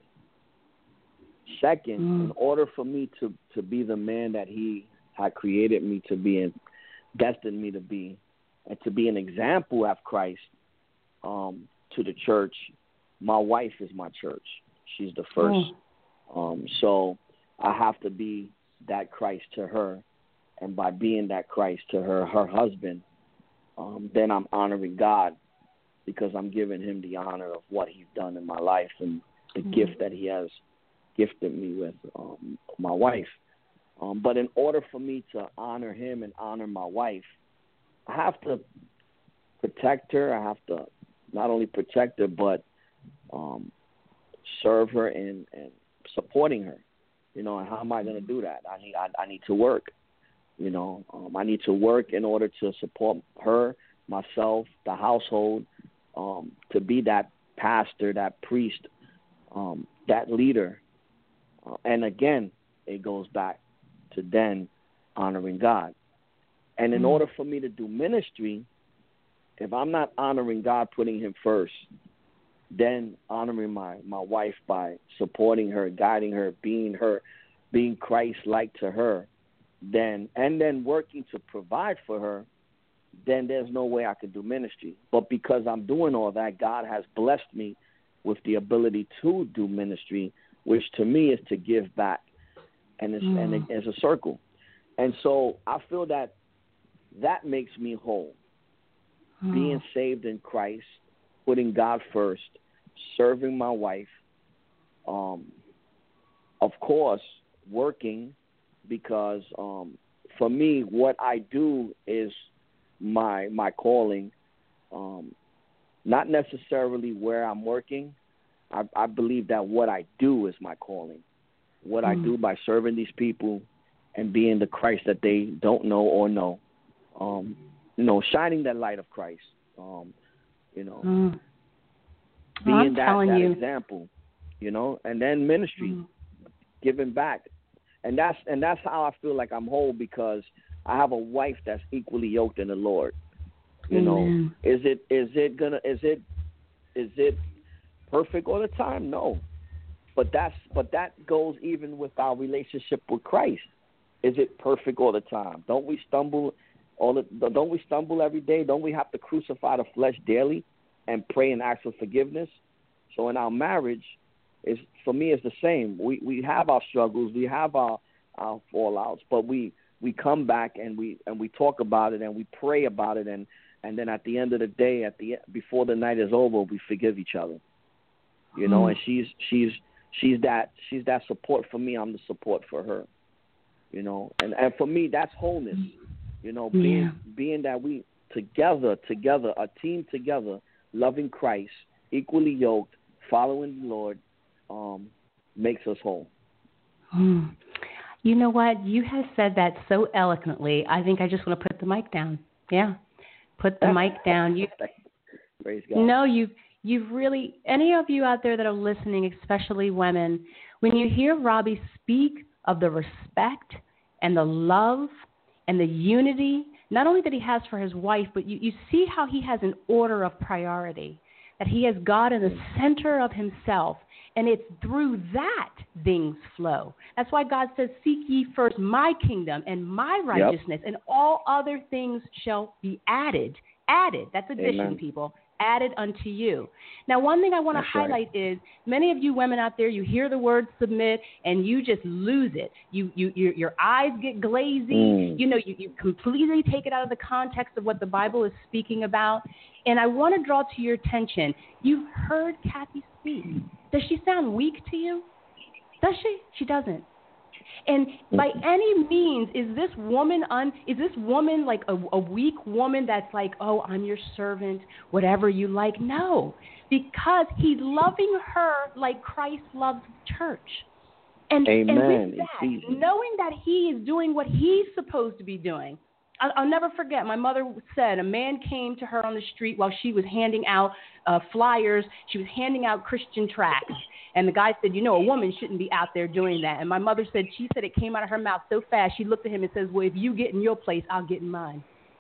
Second, mm. in order for me to, to be the man that he had created me to be and destined me to be, and to be an example of Christ um, to the church, my wife is my church. She's the first. Oh. Um, so I have to be that Christ to her. And by being that Christ to her, her husband, um, then I'm honoring God because I'm giving him the honor of what he's done in my life and the mm-hmm. gift that he has gifted me with, um, my wife. Um, but in order for me to honor him and honor my wife, I have to protect her. I have to not only protect her, but um, serve her and, and supporting her. You know, and how am I going to do that? I need I, I need to work. You know, um, I need to work in order to support her, myself, the household, um, to be that pastor, that priest, um, that leader. Uh, and again, it goes back to then honoring God. And in mm-hmm. order for me to do ministry, if I'm not honoring God, putting him first, then honoring my, my wife by supporting her, guiding her, being her, being Christ-like to her, then and then working to provide for her, then there's no way I could do ministry. But because I'm doing all that, God has blessed me with the ability to do ministry, which to me is to give back, and it's, mm. and it, it's a circle. And so I feel that that makes me whole. Mm. Being saved in Christ, putting God first, serving my wife, um, of course, working, because um, for me, what I do is my my calling, um, not necessarily where I'm working. I, I believe that what I do is my calling. What mm. I do by serving these people and being the Christ that they don't know or know, um, you know, shining that light of Christ, um, you know, mm. being I'm that, telling that you. example, you know, and then ministry, mm. giving back. And that's and that's how I feel like I'm whole, because I have a wife that's equally yoked in the Lord. You Amen. know, is it is it gonna is it is it perfect all the time? No, but that's but that goes even with our relationship with Christ. Is it perfect all the time? Don't we stumble all the, Don't we stumble every day? Don't we have to crucify the flesh daily and pray and ask for forgiveness? So in our marriage, is for me, it's the same. We we have our struggles, we have our, our fallouts, but we, we come back and we and we talk about it and we pray about it, and, and then at the end of the day, at the before the night is over, we forgive each other. You know, mm. and she's she's she's that she's that support for me. I'm the support for her. You know, and, and for me, that's wholeness. You know, being yeah. being that we together together a team together, loving Christ, equally yoked, following the Lord. Um, makes us whole. Hmm. You know what? You have said that so eloquently. I think I just want to put the mic down. Yeah. Put the mic down. You Praise God. No, you you've really, any of you out there that are listening, especially women, when you hear Robbie speak of the respect and the love and the unity, not only that he has for his wife, but you, you see how he has an order of priority, that he has God in the center of himself, and it's through that things flow. That's why God says, seek ye first my kingdom and my righteousness, yep. and all other things shall be added. Added. That's addition, Amen. People. Added unto you. Now, one thing I want to highlight right. is many of you women out there, you hear the word submit and you just lose it. You, you, your, your eyes get glazy. Mm. You know, you, you completely take it out of the context of what the Bible is speaking about. And I want to draw to your attention, you've heard Kathy speak. Does she sound weak to you? Does she? She doesn't. And by any means, is this woman un, is this woman like a, a weak woman that's like, oh, I'm your servant, whatever you like? No, because he's loving her like Christ loves the church. And, Amen. and with that, knowing that he is doing what he's supposed to be doing, I'll, I'll never forget, my mother said a man came to her on the street while she was handing out uh, flyers. She was handing out Christian tracts. And the guy said, you know, a woman shouldn't be out there doing that. And my mother said, she said it came out of her mouth so fast, she looked at him and says, well, if you get in your place, I'll get in mine.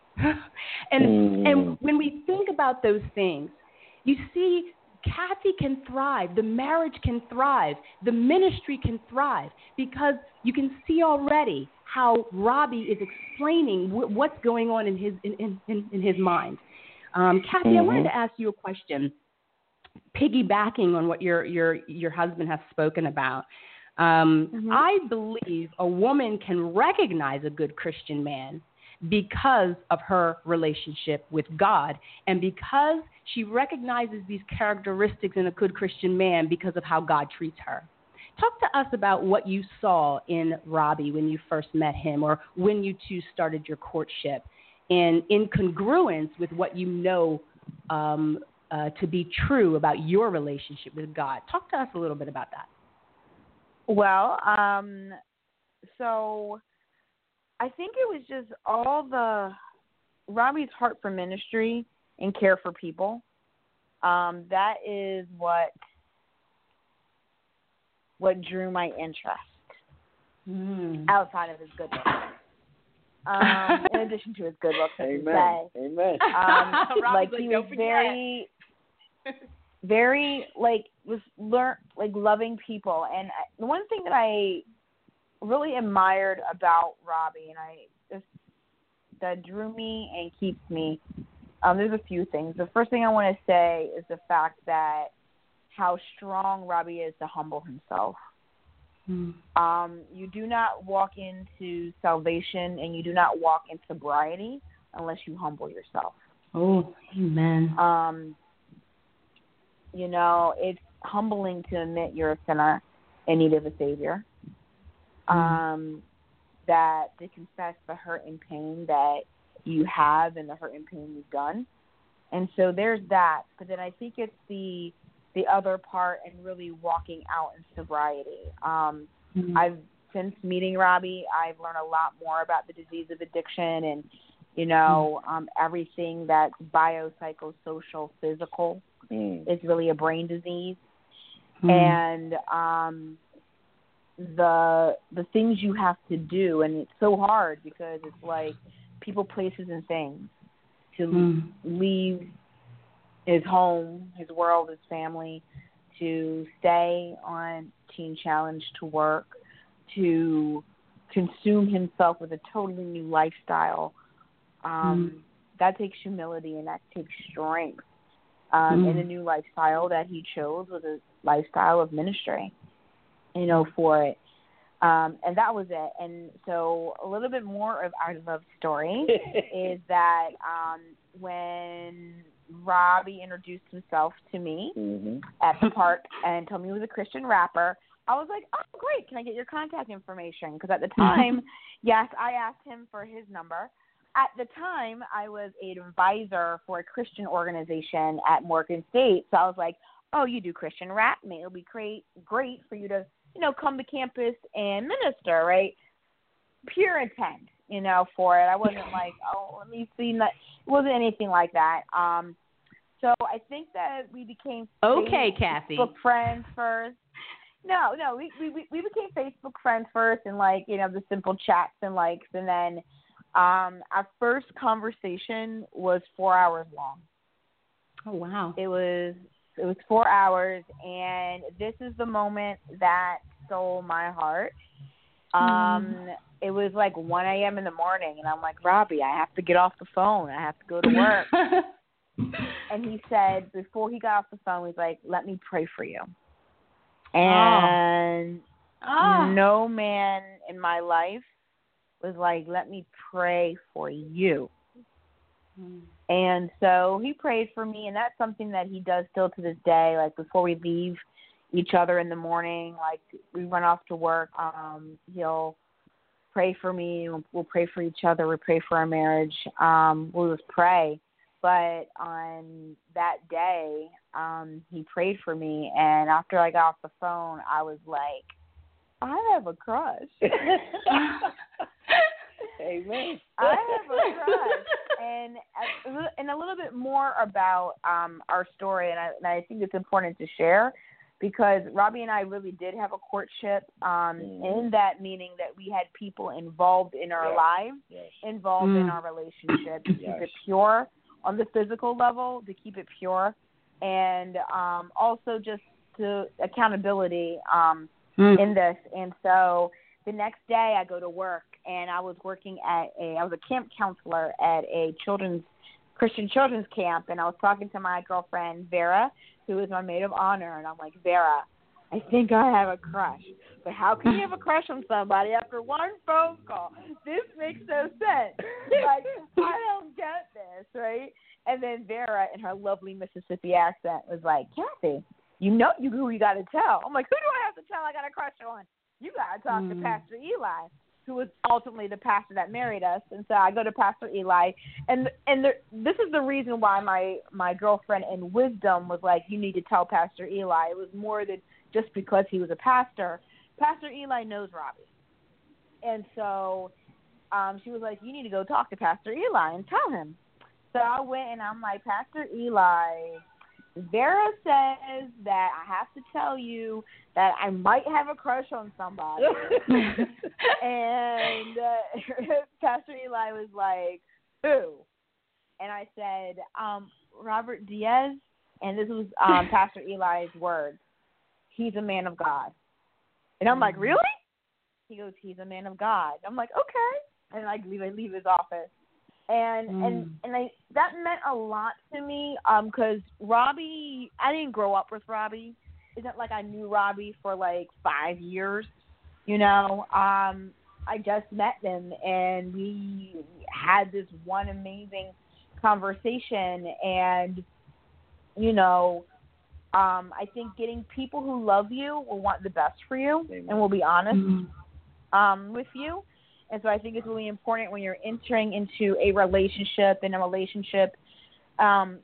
and mm. and when we think about those things, you see, Kathy can thrive. The marriage can thrive. The ministry can thrive because you can see already how Robbie is explaining w- what's going on in his in, in, in his mind. Um, Kathy, mm-hmm. I wanted to ask you a question, piggybacking on what your your your husband has spoken about. Um, mm-hmm. I believe a woman can recognize a good Christian man because of her relationship with God and because she recognizes these characteristics in a good Christian man because of how God treats her. Talk to us about what you saw in Robbie when you first met him or when you two started your courtship and in congruence with what you know um, uh, to be true about your relationship with God. Talk to us a little bit about that. Well, um, so I think it was just all the Robbie's heart for ministry and care for people. Um, that is what what drew my interest mm. outside of his good looks. Um, in addition to his good looks, I should say. Amen. Um, like he was very, very like was learn like loving people, and I, the one thing that I really admired about Robbie, and I just that drew me and keeps me. Um, there's a few things. The first thing I want to say is the fact that how strong Robbie is to humble himself. Hmm. Um, you do not walk into salvation and you do not walk in sobriety unless you humble yourself. Oh, amen. Um, you know, it's humbling to admit you're a sinner in need of a Savior. Hmm. Um, that to confess the hurt and pain that you have and the hurt and pain you've done. And so there's that. But then I think it's the the other part and really walking out in sobriety. Um, mm-hmm. I've since meeting Robbie, I've learned a lot more about the disease of addiction and, you know, mm-hmm. um, everything that's biopsychosocial, physical mm. is really a brain disease. Mm-hmm. And um, the the things you have to do, and it's so hard because it's like people, places, and things to mm. leave his home, his world, his family, to stay on Teen Challenge, to work, to consume himself with a totally new lifestyle. Um, mm. That takes humility and that takes strength. Um, mm. And a new lifestyle that he chose was a lifestyle of ministry, you know, for it. Um, and that was it. And so a little bit more of our love story is that um, when Robbie introduced himself to me mm-hmm. at the park and told me he was a Christian rapper, I was like, oh, great. Can I get your contact information? Because at the time, yes, I asked him for his number. At the time, I was an advisor for a Christian organization at Morgan State. So I was like, oh, you do Christian rap? Maybe it'll be great, great for you to, you know, come to campus and minister, right? pure intent, you know, for it. I wasn't like, oh, let me see. It wasn't anything like that. Um, so I think that we became okay, Facebook Kathy. friends first. No, no, we, we we became Facebook friends first, and like, you know, the simple chats and likes, and then um, our first conversation was four hours long. Oh wow! It was it was four hours, and this is the moment that stole my heart. Um, mm. It was like one a.m. in the morning, and I'm like, Robbie, I have to get off the phone. I have to go to work. And he said, before he got off the phone, he's like, let me pray for you. And oh. no man in my life was like, let me pray for you. Mm. And so he prayed for me, and that's something that he does still to this day. Like, before we leave each other in the morning, like, we run off to work, um, he'll pray for me. We'll, we'll pray for each other. We pray for our marriage. Um, we'll just pray. But on that day, um, he prayed for me, and after I got off the phone, I was like, I have a crush. Amen. I have a crush. And, and a little bit more about um, our story, and I, and I think it's important to share, because Robbie and I really did have a courtship, um, mm. in that meaning that we had people involved in our yes. lives, yes. involved mm. in our relationship, to yes. keep it pure on the physical level, to keep it pure, and um, also just to accountability um, mm. in this. And so the next day I go to work, and I was working at a, I was a camp counselor at a children's, Christian children's camp, and I was talking to my girlfriend, Vera, who is my maid of honor, and I'm like, Vera, I think I have a crush. But how can you have a crush on somebody after one phone call? This makes no sense. Like, I don't get this, right? And then Vera, in her lovely Mississippi accent, was like, Kathy, you know you who you got to tell. I'm like, who do I have to tell I got a crush on? You got to talk mm. to Pastor Eli, who was ultimately the pastor that married us. And so I go to Pastor Eli, and and the, this is the reason why my, my girlfriend in wisdom was like, you need to tell Pastor Eli. It was more than just because he was a pastor. Pastor Eli knows Robbie. And so um, she was like, you need to go talk to Pastor Eli and tell him. So I went, and I'm like, Pastor Eli, Vera says that I have to tell you that I might have a crush on somebody. And uh, Pastor Eli was like, who? And I said, um, Robert Diaz. And this was um, Pastor Eli's words. He's a man of God. And I'm like, really? He goes, he's a man of God. I'm like, okay. And I leave, I leave his office. And mm. and and I, that meant a lot to me because um, Robbie, I didn't grow up with Robbie. It's not like I knew Robbie for like five years, you know. Um, I just met him, and we had this one amazing conversation. And, you know, um, I think getting people who love you will want the best for you Amen. And will be honest mm-hmm. um, with you. And so I think it's really important when you're entering into a relationship, and a relationship um,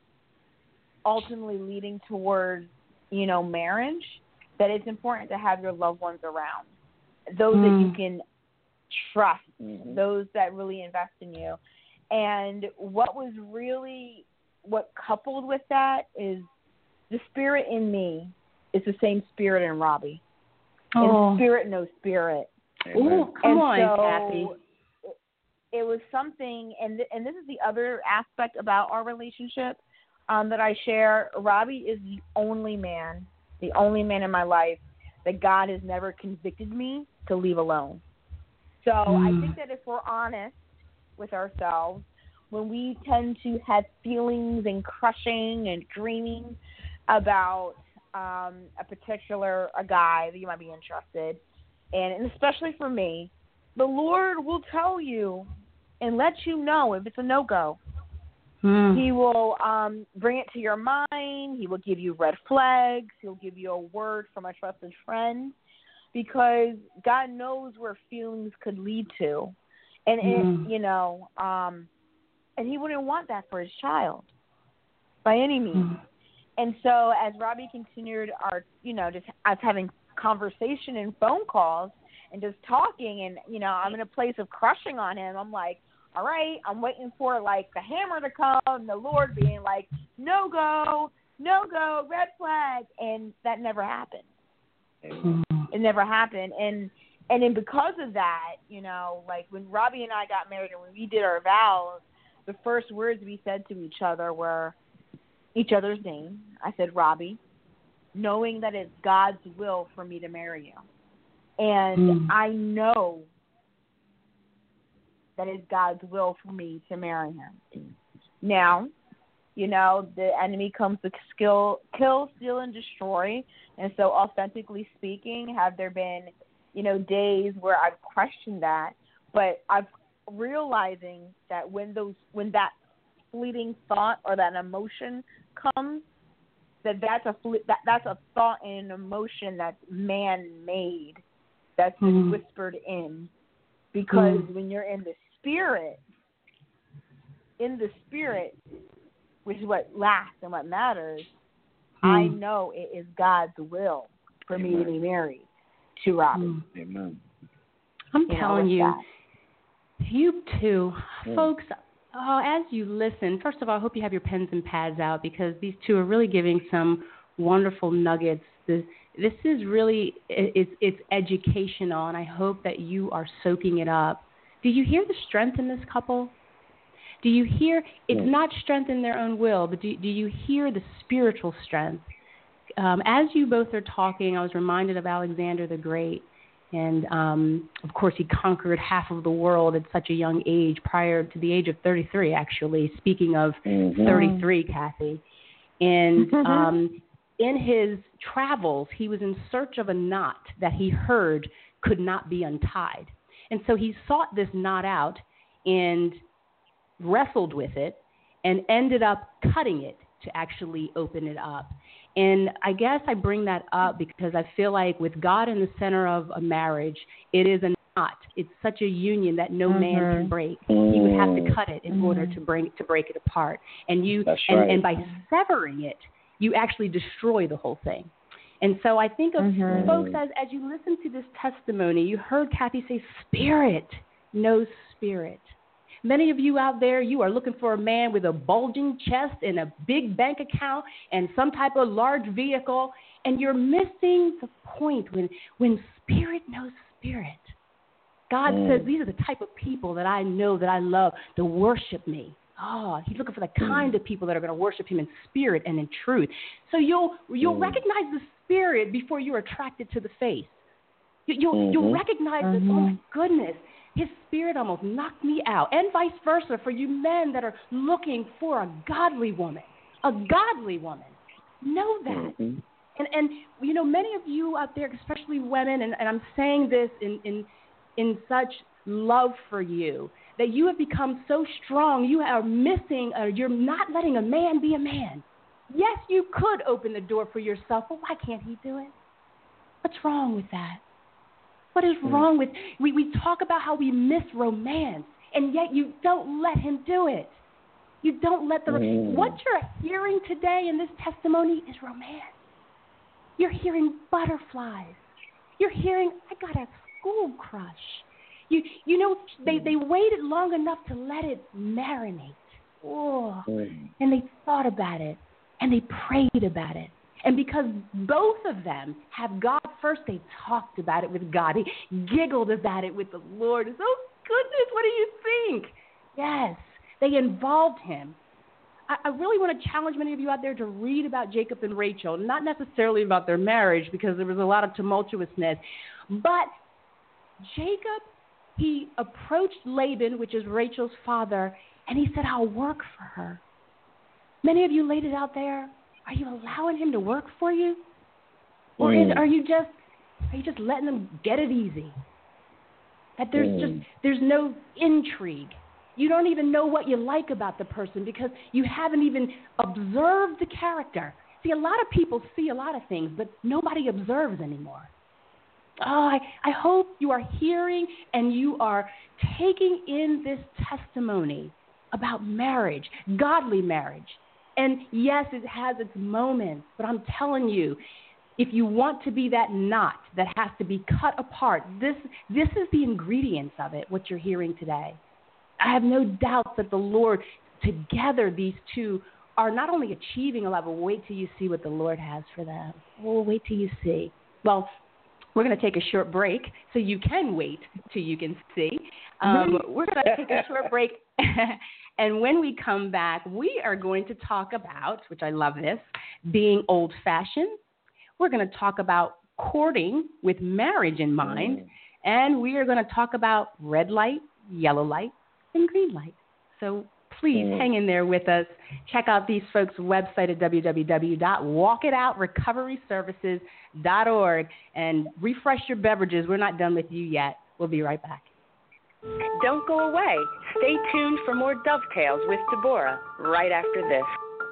ultimately leading towards, you know, marriage, that it's important to have your loved ones around, those mm. that you can trust, mm-hmm. those that really invest in you. And what was really, what coupled with that is the spirit in me is the same spirit in Robbie. Oh. And spirit knows spirit. Ooh, come and on, so Kathy. It, it was something, and th- and this is the other aspect about our relationship um, that I share. Robbie is the only man, the only man in my life that God has never convicted me to leave alone. So mm. I think that if we're honest with ourselves, when we tend to have feelings and crushing and dreaming about um, a particular a guy that you might be interested. And, and especially for me, the Lord will tell you and let you know if it's a no-go. Hmm. He will um, bring it to your mind. He will give you red flags. He'll give you a word from a trusted friend, because God knows where feelings could lead to. And, hmm. it, you know, um, and he wouldn't want that for his child by any means. Hmm. And so as Robbie continued our, you know, just us having conversation and phone calls, and just talking, and, you know, I'm in a place of crushing on him. I'm like, all right, I'm waiting for, like, the hammer to come, and the Lord being like, no go, no go, red flag, and that never happened. It never happened, and and then because of that, you know, like when Robbie and I got married and when we did our vows, the first words we said to each other were each other's name. I said, Robbie, knowing that it's God's will for me to marry you. And mm. I know that it's God's will for me to marry him. Now, you know, the enemy comes to skill, kill, steal, and destroy. And so authentically speaking, have there been, you know, days where I've questioned that, but I've realizing that when those, when that fleeting thought or that emotion comes, that that's a that that's a thought and an emotion that's man-made, that's mm. whispered in, because mm. when you're in the spirit, in the spirit, which is what lasts and what matters, mm. I know it is God's will for Amen. me to be married to Robin. Mm. Amen. I'm you telling know, you, that. you too, mm. folks. Oh, as you listen, first of all, I hope you have your pens and pads out, because these two are really giving some wonderful nuggets. This, this is really, it's, it's educational, and I hope that you are soaking it up. Do you hear the strength in this couple? Do you hear, it's yeah. not strength in their own will, but do, do you hear the spiritual strength? Um, as you both are talking, I was reminded of Alexander the Great. And, um, of course, he conquered half of the world at such a young age, prior to the age of thirty-three, actually, speaking of mm-hmm. thirty-three, Kathy. And um, in his travels, he was in search of a knot that he heard could not be untied. And so he sought this knot out and wrestled with it and ended up cutting it to actually open it up. And I guess I bring that up because I feel like with God in the center of a marriage, it is a knot. It's such a union that no mm-hmm. man can break. Mm-hmm. He would have to cut it in mm-hmm. order to bring to break it apart. And you That's and, right. and by severing it, you actually destroy the whole thing. And so I think of mm-hmm. folks, as, as you listen to this testimony, you heard Kathy say, spirit knows spirit. Many of you out there, you are looking for a man with a bulging chest and a big bank account and some type of large vehicle, and you're missing the point when, when spirit knows spirit. God mm. says, these are the type of people that I know that I love to worship me. Oh, he's looking for the kind of people that are going to worship him in spirit and in truth. So you'll you'll mm. recognize the spirit before you're attracted to the face. You, you'll, mm-hmm. you'll recognize mm-hmm. this, oh my goodness, his spirit almost knocked me out, and vice versa for you men that are looking for a godly woman, a godly woman. Know that. Mm-hmm. And, and you know, many of you out there, especially women, and, and I'm saying this in, in, in such love for you, that you have become so strong, you are missing, or you're not letting a man be a man. Yes, you could open the door for yourself, but why can't he do it? What's wrong with that? What is wrong with, we, we talk about how we miss romance, and yet you don't let him do it. You don't let the, mm. what you're hearing today in this testimony is romance. You're hearing butterflies. You're hearing, I got a school crush. You you know, they, they waited long enough to let it marinate. Oh, mm. And they thought about it, and they prayed about it. And because both of them have God first, they talked about it with God. They giggled about it with the Lord. It's, oh, goodness, what do you think? Yes, they involved him. I, I really want to challenge many of you out there to read about Jacob and Rachel, not necessarily about their marriage because there was a lot of tumultuousness. But Jacob, he approached Laban, which is Rachel's father, and he said, I'll work for her. Many of you ladies out there, are you allowing him to work for you? Or is, are you just are you just letting him get it easy? That there's mm. just there's no intrigue. You don't even know what you like about the person because you haven't even observed the character. See, a lot of people see a lot of things, but nobody observes anymore. Oh, I, I hope you are hearing and you are taking in this testimony about marriage, godly marriage. And yes, it has its moments, but I'm telling you, if you want to be that knot that has to be cut apart, this this is the ingredients of it, what you're hearing today. I have no doubt that the Lord, together, these two are not only achieving a level. Wait till you see what the Lord has for them. Oh, wait till you see. Well, we're going to take a short break so you can wait till you can see. Um, we're going to take a short break. And when we come back, we are going to talk about, which I love this, being old-fashioned. We're going to talk about courting with marriage in mind. Mm. And we are going to talk about red light, yellow light, and green light. So please mm. hang in there with us. Check out these folks' website at w w w dot walk it out recovery services dot org and refresh your beverages. We're not done with you yet. We'll be right back. Don't go away. Stay tuned for more Dovetails with Deborah right after this.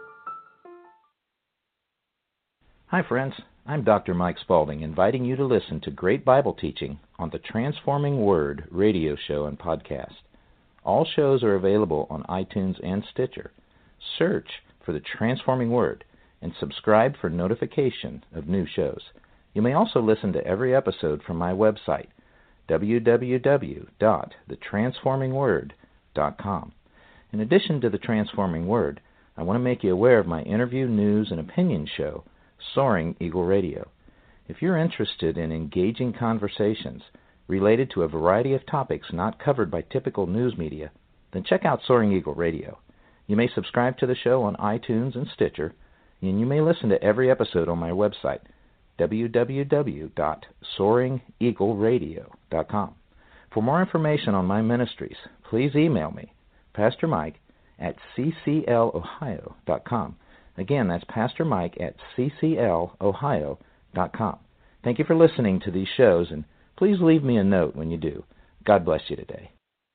Hi, friends. I'm Doctor Mike Spaulding, inviting you to listen to great Bible teaching on the Transforming Word radio show and podcast. All shows are available on iTunes and Stitcher. Search for the Transforming Word and subscribe for notification of new shows. You may also listen to every episode from my website, w w w dot the transforming word dot com. In addition to the Transforming Word, I want to make you aware of my interview, news, and opinion show, Soaring Eagle Radio. If you're interested in engaging conversations related to a variety of topics not covered by typical news media, then check out Soaring Eagle Radio. You may subscribe to the show on iTunes and Stitcher, and you may listen to every episode on my website, w w w dot soaring eagle radio dot com. For more information on my ministries, please email me, Pastor Mike, at c c l ohio dot com. Again, that's Pastor Mike at c c l ohio dot com. Thank you for listening to these shows, and please leave me a note when you do. God bless you today.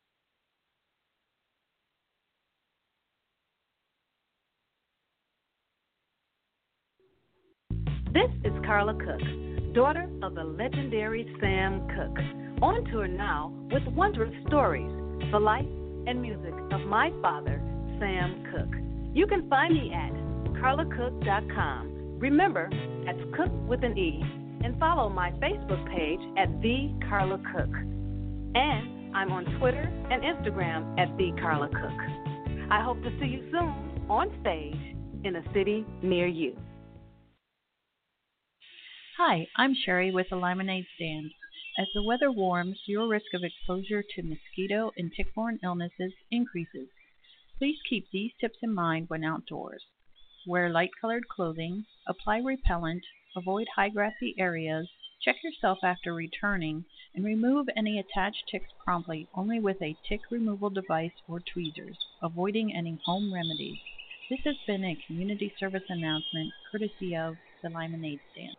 This is Carla Cook, daughter of the legendary Sam Cooke, on tour now with wondrous stories, the life and music of my father, Sam Cooke. You can find me at carla cook dot com. Remember, that's Cook with an E. And follow my Facebook page at The Carla Cook. And I'm on Twitter and Instagram at The Carla Cook. I hope to see you soon on stage in a city near you. Hi, I'm Sherry with the Lemonade Stand. As the weather warms, your risk of exposure to mosquito and tick-borne illnesses increases. Please keep these tips in mind when outdoors. Wear light-colored clothing, apply repellent, avoid high grassy areas, check yourself after returning, and remove any attached ticks promptly only with a tick removal device or tweezers, avoiding any home remedies. This has been a community service announcement courtesy of the Lemonade Stand.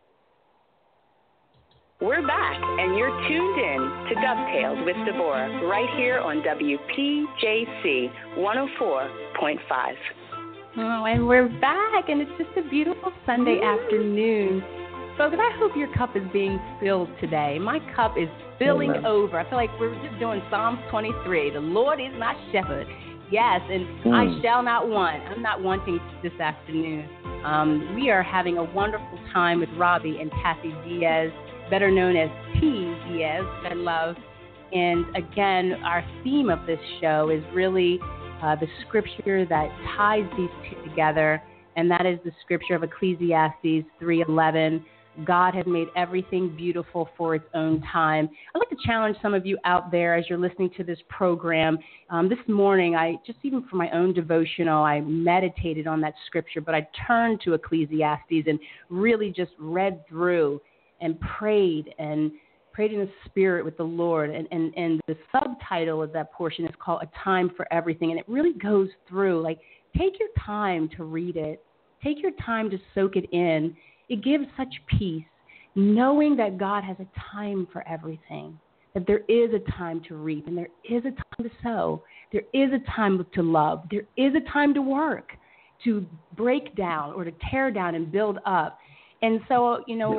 We're back, and you're tuned in to Dovetails with Deborah right here on W P J C one oh four point five. Oh, and we're back, and it's just a beautiful Sunday afternoon. Folks, I hope your cup is being filled today. My cup is filling Amen. over. I feel like we're just doing Psalms twenty-three. The Lord is my shepherd. Yes, and mm. I shall not want. I'm not wanting this afternoon. Um, we are having a wonderful time with Robbie and Kathy Diaz, better known as T. Diaz, I love. And again, our theme of this show is really Uh, the scripture that ties these two together, and that is the scripture of Ecclesiastes three eleven. God has made everything beautiful for its own time. I'd like to challenge some of you out there as you're listening to this program. Um, this morning, I just even for my own devotional, I meditated on that scripture, but I turned to Ecclesiastes and really just read through and prayed and prayed in the Spirit with the Lord, and, and, and the subtitle of that portion is called A Time for Everything, and it really goes through, like, take your time to read it. Take your time to soak it in. It gives such peace, knowing that God has a time for everything, that there is a time to reap, and there is a time to sow. There is a time to love. There is a time to work, to break down or to tear down and build up. And so, you know,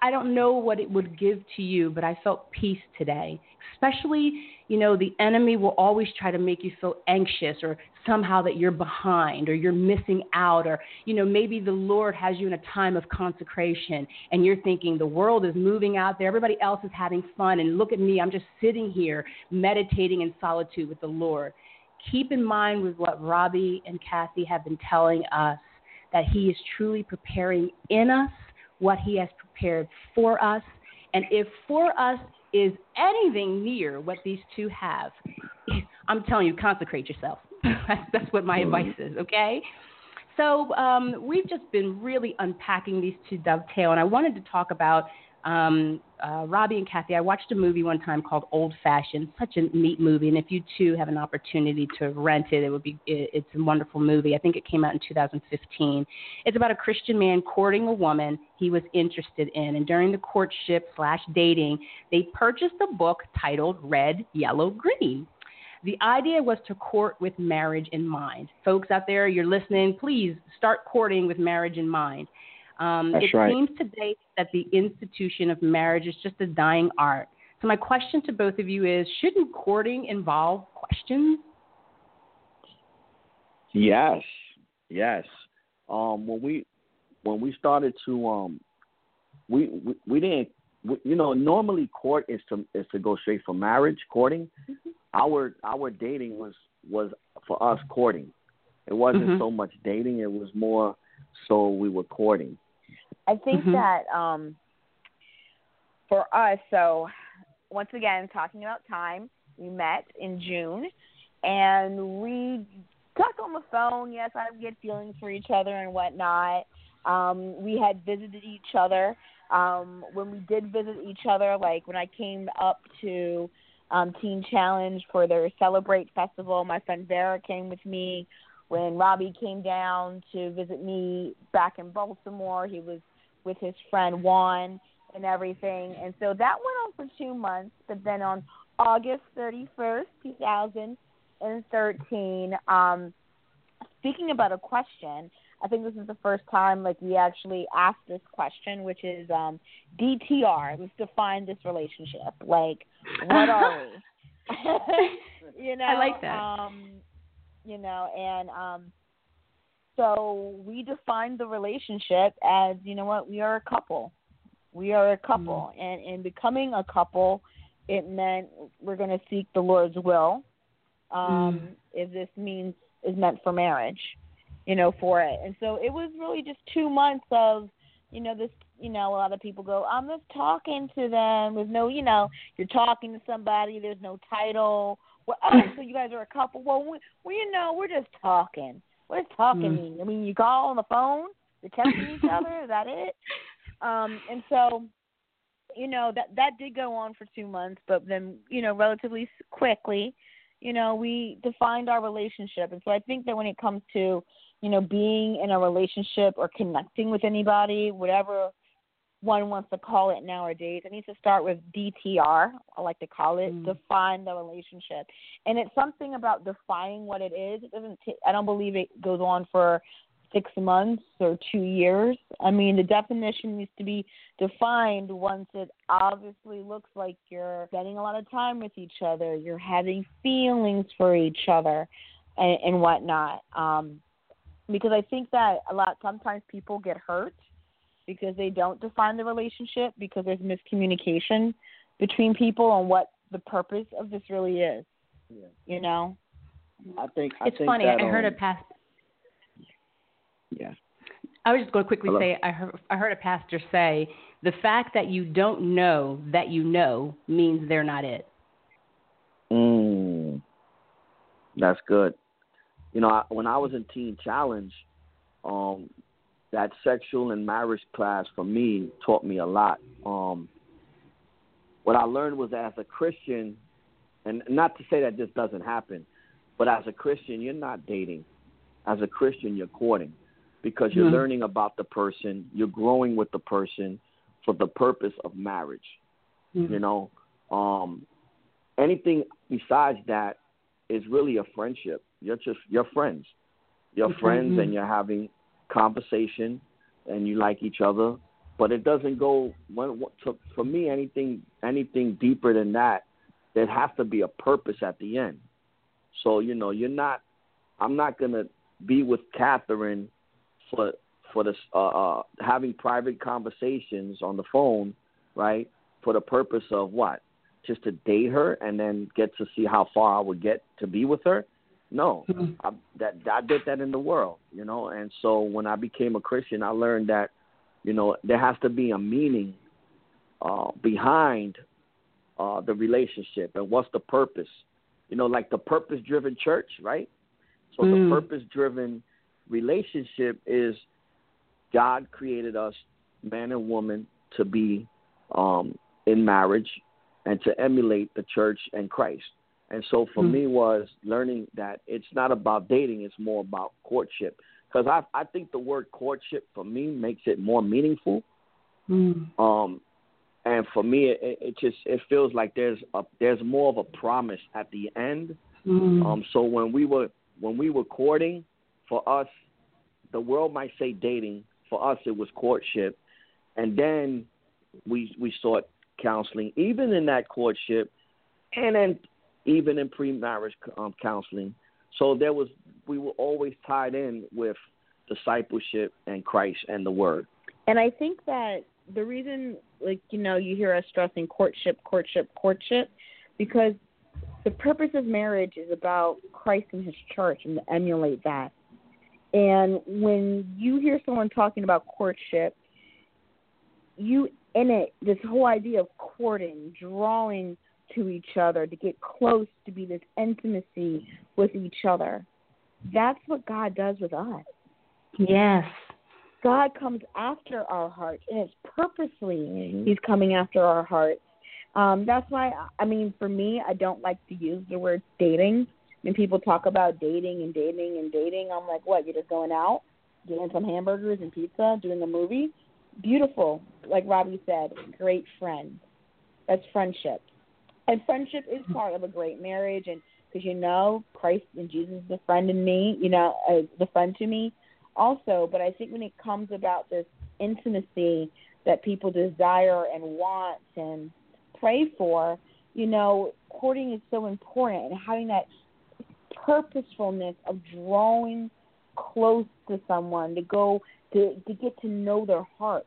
I don't know what it would give to you, but I felt peace today. Especially, you know, the enemy will always try to make you feel anxious or somehow that you're behind or you're missing out, or, you know, maybe the Lord has you in a time of consecration and you're thinking the world is moving out there, everybody else is having fun, and look at me, I'm just sitting here meditating in solitude with the Lord. Keep in mind with what Robbie and Kathy have been telling us, that he is truly preparing in us what he has prepared for us. And if for us is anything near what these two have, I'm telling you, consecrate yourself. That's what my advice is, okay? So um, we've just been really unpacking these two dovetail, and I wanted to talk about um, uh, Robbie and Kathy. I watched a movie one time called Old Fashioned, such a neat movie, and if you too have an opportunity to rent it, it would be. It, it's a wonderful movie. I think it came out in two thousand fifteen. It's about a Christian man courting a woman he was interested in, and during the courtship slash dating, they purchased a book titled Red, Yellow, Green. The idea was to court with marriage in mind. Folks out there, you're listening, please start courting with marriage in mind. Um, That's it right. seems today that the institution of marriage is just a dying art. So my question to both of you is, shouldn't courting involve questions? Yes, yes. Um, when we when we started to um, we we, we didn't we, you know normally court is to is to go straight from marriage courting. Mm-hmm. Our our dating was was for us courting. It wasn't mm-hmm. so much dating. It was more so we were courting. I think mm-hmm. that um, for us, so once again, talking about time, we met in June, and we talked on the phone. Yes, I would get feelings for each other and whatnot. Um, we had visited each other. Um, when we did visit each other, like when I came up to um, Teen Challenge for their Celebrate Festival, my friend Vera came with me. When Robbie came down to visit me back in Baltimore, he was with his friend Juan and everything. And so that went on for two months. But then on August thirty-first, twenty thirteen, um, speaking about a question, I think this is the first time like we actually asked this question, which is um, D T R. Let's define this relationship. Like, what are we? you know, I like that. Um, you know, and um, so we defined the relationship as, you know what, we are a couple. We are a couple. Mm. And in becoming a couple, it meant we're going to seek the Lord's will, um, mm. if this means is meant for marriage, you know, for it. And so it was really just two months of, you know, this, you know, a lot of people go, I'm just talking to them. There's no, you know, you're talking to somebody. There's no title. Well, oh, so you guys are a couple. Well, we, well, you know, we're just talking. What does talking mm. mean? I mean, you call on the phone, you're texting each other. Is that it? Um, and so, you know, that that did go on for two months, but then, you know, relatively quickly, you know, we defined our relationship. And so I think that when it comes to, you know, being in a relationship or connecting with anybody, whatever one wants to call it nowadays, it needs to start with D T R, I like to call it, mm. define the relationship. And it's something about defining what it is. It doesn't. T- I don't believe it goes on for six months or two years. I mean, the definition needs to be defined once it obviously looks like you're spending a lot of time with each other, you're having feelings for each other, and, and whatnot. Um, because I think that a lot sometimes people get hurt because they don't define the relationship, because there's miscommunication between people on what the purpose of this really is. Yeah. You know? I think I it's think funny. that, I heard um, a pastor. Yeah. I was just going to quickly Hello? say I heard, I heard a pastor say the fact that you don't know that you know means they're not it. Mm, that's good. You know, I, when I was in Teen Challenge, um, that sexual and marriage class for me taught me a lot. Um, what I learned was that as a Christian, and not to say that this doesn't happen, but as a Christian, you're not dating. As a Christian, you're courting, because you're mm-hmm. learning about the person, you're growing with the person for the purpose of marriage. Mm-hmm. You know, um, anything besides that is really a friendship. You're just you're friends. You're mm-hmm. friends, and you're having conversation, and you like each other, but it doesn't go when, to, for me anything anything deeper than that. There has to be a purpose at the end. So you know, you're not. I'm not gonna be with Catherine for for the uh, uh, having private conversations on the phone, right? For the purpose of what? Just to date her and then get to see how far I would get to be with her? No, mm-hmm. I, that I did that in the world, you know. And so when I became a Christian, I learned that, you know, there has to be a meaning uh, behind uh, the relationship and what's the purpose. You know, like the purpose-driven church, right? So mm. the purpose-driven relationship is God created us, man and woman, to be um, in marriage and to emulate the church and Christ. And so for mm. me was learning that it's not about dating, it's more about courtship. Because I, I think the word courtship for me makes it more meaningful. Mm. Um, and for me, it, it just it feels like there's a, there's more of a promise at the end. Mm. Um, so when we were when we were courting, for us, the world might say dating. For us, it was courtship, and then we we sought counseling, even in that courtship, and then even in pre-marriage um, counseling. So there was we were always tied in with discipleship and Christ and the Word. And I think that the reason, like, you know, you hear us stressing courtship, courtship, courtship, because the purpose of marriage is about Christ and his church and to emulate that. And when you hear someone talking about courtship, you in it, this whole idea of courting, drawing to each other, to get close, to be this intimacy with each other. That's what God does with us. Yes. God comes after our hearts, and it's purposely mm-hmm. he's coming after our hearts. Um, that's why, I mean, for me, I don't like to use the word dating. When people talk about dating and dating and dating, I'm like, what, you're just going out, getting some hamburgers and pizza, doing a movie? Beautiful. Like Robbie said, great friends. That's friendship. And friendship is part of a great marriage, and because, you know, Christ and Jesus is the friend in me, you know, uh, the friend to me also. But I think when it comes about this intimacy that people desire and want and pray for, you know, courting is so important, and having that purposefulness of drawing close to someone to go to, to get to know their heart.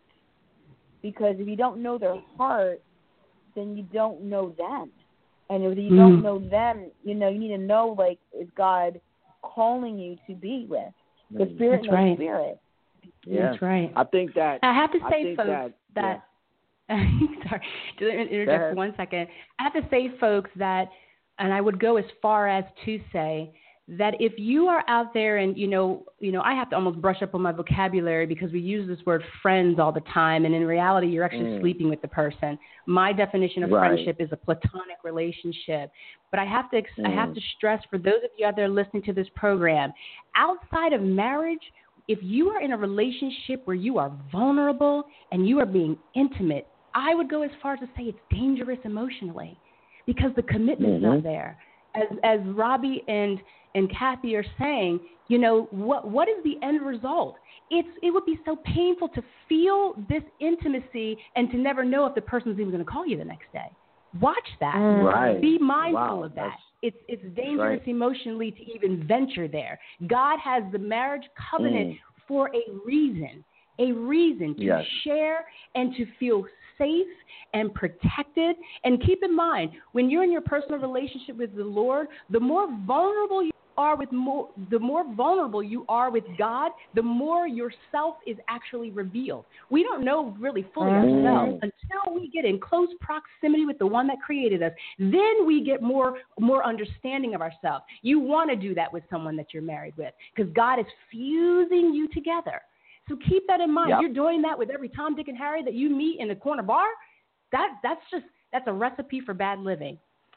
Because if you don't know their heart, then you don't know them. And if you mm. don't know them, you know, you need to know, like, is God calling you to be with? The Spirit knows right. Spirit. Yeah. That's right. I think that... I have to say, folks, that... that yeah. sorry, just interject for one second. I have to say, folks, that, and I would go as far as to say that if you are out there and, you know, you know, I have to almost brush up on my vocabulary because we use this word friends all the time, and in reality, you're actually mm. sleeping with the person. My definition of right. friendship is a platonic relationship. But I have to mm. I have to stress for those of you out there listening to this program, outside of marriage, if you are in a relationship where you are vulnerable and you are being intimate, I would go as far as to say it's dangerous emotionally because the commitment's mm-hmm. not there. As as Robbie and and Kathy are saying, you know, what what is the end result? It's it would be so painful to feel this intimacy and to never know if the person's even going to call you the next day. Watch that. Right. Be mindful wow. of that. That's, it's it's dangerous right. emotionally to even venture there. God has the marriage covenant mm. for a reason, a reason to yes. share and to feel safe and protected. And keep in mind, when you're in your personal relationship with the Lord, the more vulnerable you are with more, the more vulnerable you are with God, the more yourself is actually revealed. We don't know really fully mm. ourselves until we get in close proximity with the one that created us. Then we get more, more understanding of ourselves. You want to do that with someone that you're married with because God is fusing you together. So keep that in mind. Yep. You're doing that with every Tom, Dick, and Harry that you meet in the corner bar. That that's just that's a recipe for bad living.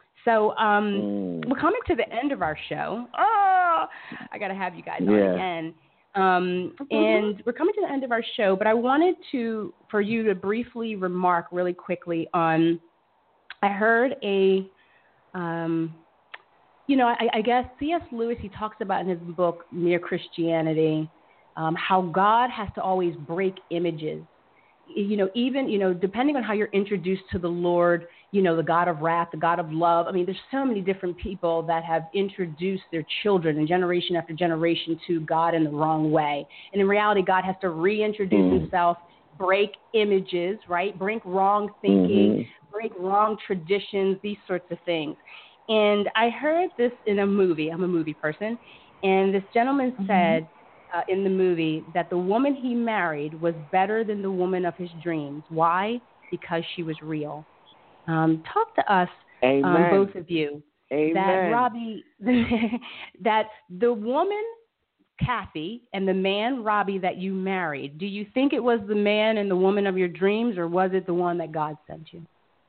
So um, mm. we're coming to the end of our show. Oh, I got to have you guys yeah. on again. Um, and we're coming to the end of our show, but I wanted to for you to briefly remark really quickly on. I heard a, um, you know, I, I guess C S Lewis. He talks about in his book Mere Christianity. Um, how God has to always break images. you know, even, you know, depending on how you're introduced to the Lord, you know, the God of wrath, the God of love. I mean, there's so many different people that have introduced their children and generation after generation to God in the wrong way. And in reality, God has to reintroduce mm. himself, break images, right? Break wrong thinking, mm-hmm. break wrong traditions, these sorts of things. And I heard this in a movie. I'm a movie person. And this gentleman mm-hmm. said, Uh, in the movie, that the woman he married was better than the woman of his dreams. Why? Because she was real. Um, talk to us, um, both of you, Amen. that Robbie, that the woman, Kathy, and the man, Robbie, that you married, do you think it was the man and the woman of your dreams, or was it the one that God sent you?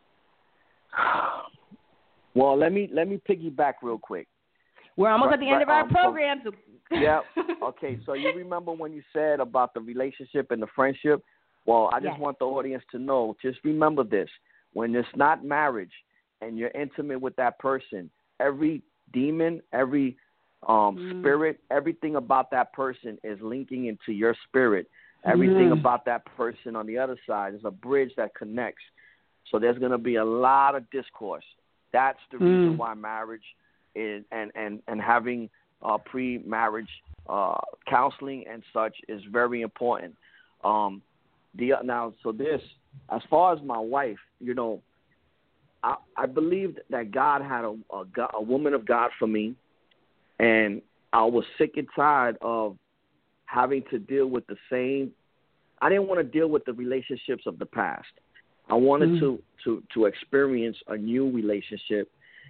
Well, let me let me piggyback real quick. We're almost right, at the end right, of our um, program. So yeah. Okay. So you remember when you said about the relationship and the friendship? Well, I just yes. want the audience to know, just remember this. When it's not marriage and you're intimate with that person, every demon, every um, mm. spirit, everything about that person is linking into your spirit. Everything mm. about that person on the other side is a bridge that connects. So there's going to be a lot of discourse. That's the mm. reason why marriage is, and, and, and having Uh, pre-marriage uh, counseling and such is very important. Um, the now, so this, as far as my wife, you know, I, I believed that God had a, a, a woman of God for me, and I was sick and tired of having to deal with the same. I didn't want to deal with the relationships of the past. I wanted mm. to, to to experience a new relationship,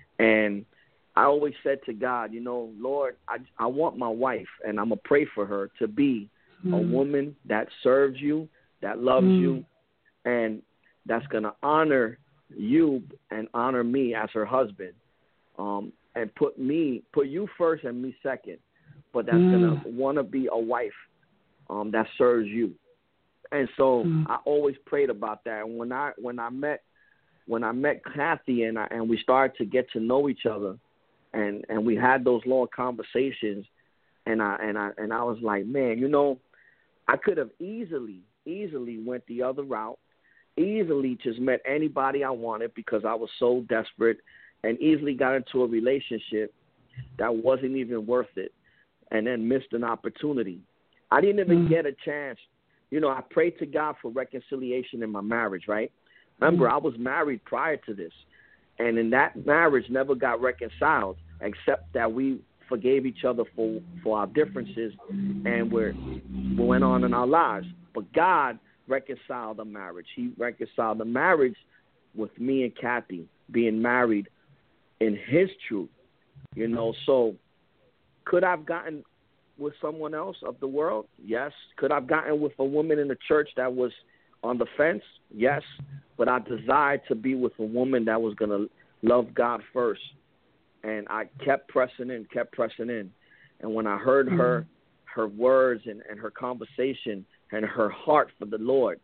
and I always said to God, you know, Lord, I, I want my wife, and I'm going to pray for her to be mm. a woman that serves you, that loves mm. you, and that's going to honor you and honor me as her husband, um, and put me, put you first and me second, but that's mm. going to want to be a wife um, that serves you. And so mm. I always prayed about that. And when I when I met when I met Kathy and I, and we started to get to know each other, And, and we had those long conversations, and I and I and I was like, man, you know, I could have easily, easily went the other route, easily just met anybody I wanted because I was so desperate, and easily got into a relationship that wasn't even worth it, and then missed an opportunity. I didn't even mm-hmm. get a chance. You know, I prayed to God for reconciliation in my marriage, right? Remember, mm-hmm. I was married prior to this. And in that marriage never got reconciled, except that we forgave each other for, for our differences, and we're, we went on in our lives. But God reconciled the marriage. He reconciled the marriage with me and Kathy being married in his truth. You know, so could I have gotten with someone else of the world? Yes. Could I have gotten with a woman in the church that was on the fence? Yes. But I desired to be with a woman that was going to love God first. And I kept pressing in, kept pressing in. And when I heard mm-hmm. her, her words and, and her conversation and her heart for the Lord,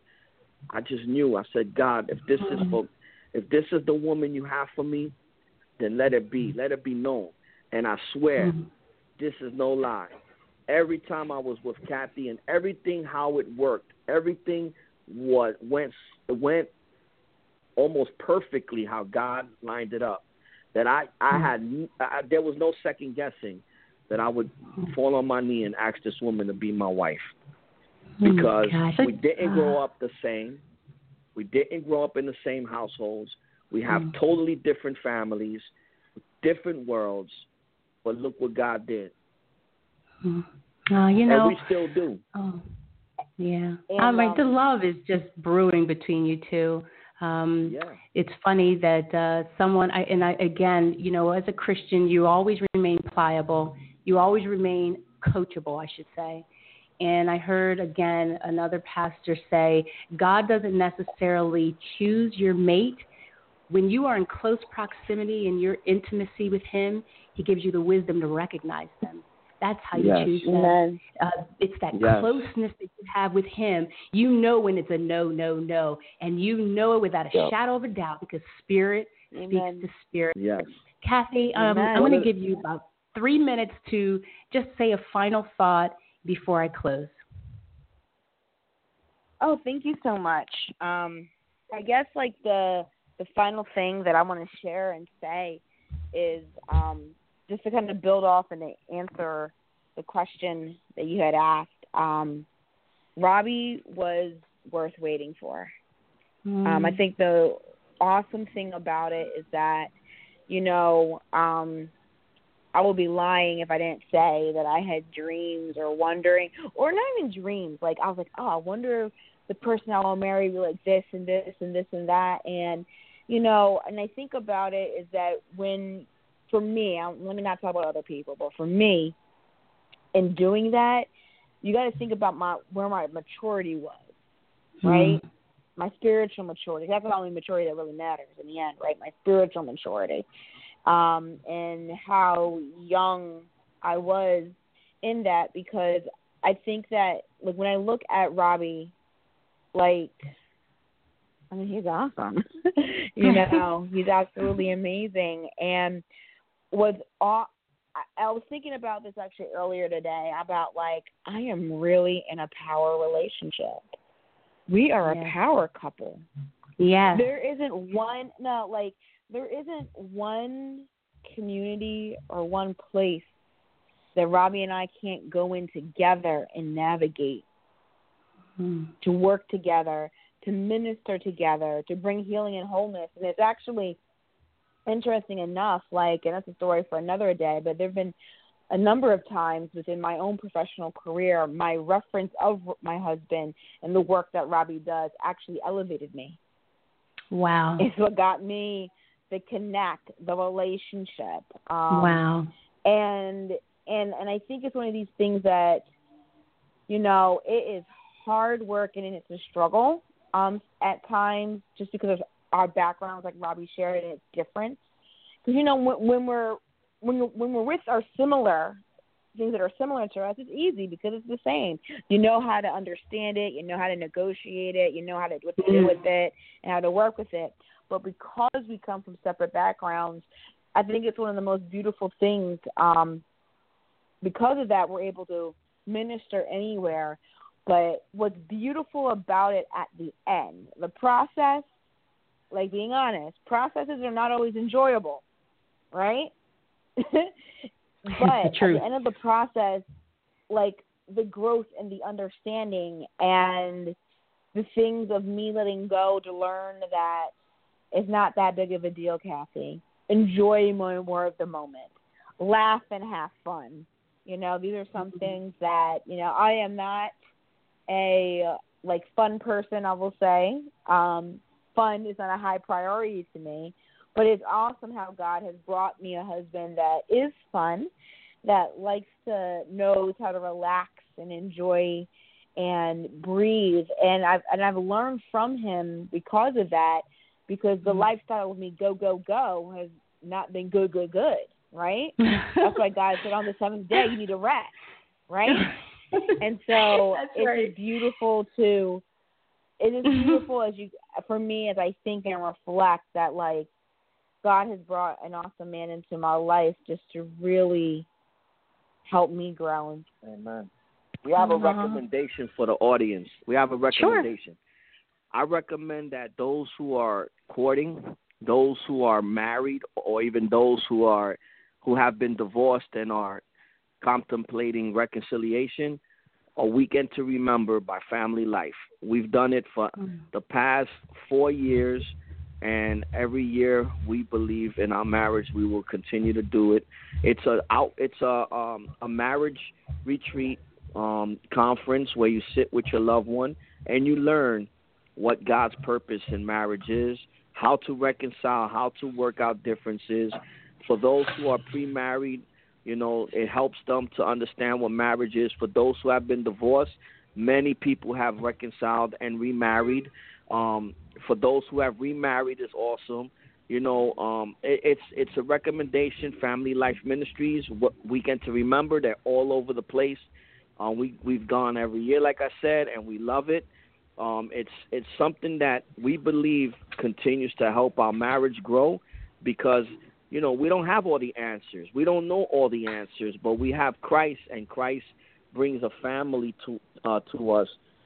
I just knew. I said, God, if this is for, if this is the woman you have for me, then let it be. Let it be known. And I swear, mm-hmm. this is no lie. Every time I was with Kathy and everything, how it worked, everything was went went almost perfectly how God lined it up. That I, I had, I, there was no second guessing that I would fall on my knee and ask this woman to be my wife. Because oh we didn't grow up the same. We didn't grow up in the same households. We have mm. totally different families, different worlds. But look what God did. Mm. Uh, you know, and we still do. Oh, yeah. And, I mean, um, the love is just brewing between you two. Um, yeah. It's funny that uh, someone, I, and I, again, you know, as a Christian, you always remain pliable. You always remain coachable, I should say. And I heard, again, another pastor say, God doesn't necessarily choose your mate. When you are in close proximity and your intimacy with him, he gives you the wisdom to recognize them. That's how you yes. choose them. Uh, it's that yes. closeness that you have with him. You know when it's a no, no, no. And you know it without a yep. shadow of a doubt because spirit Amen. Speaks to spirit. Yes. Kathy, um, I'm going to give you about three minutes to just say a final thought before I close. Oh, thank you so much. Um, I guess like the the final thing that I want to share and say is um, just to kind of build off and to answer the question that you had asked. Um, Robbie was worth waiting for. Mm. Um, I think the awesome thing about it is that, you know, um, I would be lying if I didn't say that I had dreams or wondering, or not even dreams. Like, I was like, oh, I wonder if the person I will marry will be like this and this and this and that. And, you know, and I think about it is that when, for me, I, let me not talk about other people, but for me, in doing that, you got to think about my where my maturity was, right? Mm. My spiritual maturity. That's the only maturity that really matters in the end, right? My spiritual maturity. Um, and how young I was in that, because I think that, like, when I look at Robbie, like, I mean, he's awesome. you know, he's absolutely amazing. And with all, I, I was thinking about this actually earlier today about, like, I am really in a power relationship. We are yes. a power couple. Yeah. There isn't one, no, like, there isn't one community or one place that Robbie and I can't go in together and navigate, hmm. to work together, to minister together, to bring healing and wholeness. And it's actually interesting enough, like, and that's a story for another day, but there have been a number of times within my own professional career, my reference of my husband and the work that Robbie does actually elevated me. Wow. It's what got me the connect, the relationship. Um, wow. And, and, and I think it's one of these things that, you know, it is hard work and it's a struggle um, at times, just because of our backgrounds, like Robbie shared, and it's different. Because, you know, when, when we're, when, when we're with our similar things that are similar to us, it's easy because it's the same. You know how to understand it. You know how to negotiate it. You know how to what to do with it and how to work with it. But because we come from separate backgrounds, I think it's one of the most beautiful things. Um, because of that, we're able to minister anywhere. But what's beautiful about it at the end, the process, like being honest, processes are not always enjoyable, right? But at the end of the process, like the growth and the understanding and the things of me letting go to learn that it's not that big of a deal, Kathy. Enjoy more and more of the moment. Laugh and have fun. You know, these are some mm-hmm. things that, you know, I am not a, like, fun person, I will say. Um, fun is not a high priority to me. But it's awesome how God has brought me a husband that is fun, that likes to, knows how to relax and enjoy and breathe. And I've, and I've learned from him because of that, because the mm-hmm. lifestyle with me go, go, go has not been good, good, good, right? That's why God said on the seventh day you need to rest, right? And so That's it's right. beautiful to, it is beautiful as you, for me, as I think and reflect that, like, God has brought an awesome man into my life just to really help me grow. Amen. We have a uh-huh. recommendation for the audience. We have a recommendation. Sure. I recommend that those who are courting, those who are married, or even those who are who have been divorced and are contemplating reconciliation, A Weekend to Remember by Family Life. We've done it for mm. the past four years. And every year we believe in our marriage, we will continue to do it. It's a out. It's a um, a marriage retreat um, conference where you sit with your loved one and you learn what God's purpose in marriage is, how to reconcile, how to work out differences. For those who are pre-married, you know, it helps them to understand what marriage is. For those who have been divorced, many people have reconciled and remarried. Um, for those who have remarried, is awesome. You know, um, it, it's it's a recommendation. Family Life Ministries, what Weekend to Remember. They're all over the place. Um, we we've gone every year, like I said, and we love it. Um, it's it's something that we believe continues to help our marriage grow, because you know we don't have all the answers. We don't know all the answers, but we have Christ, and Christ brings a family to uh, to us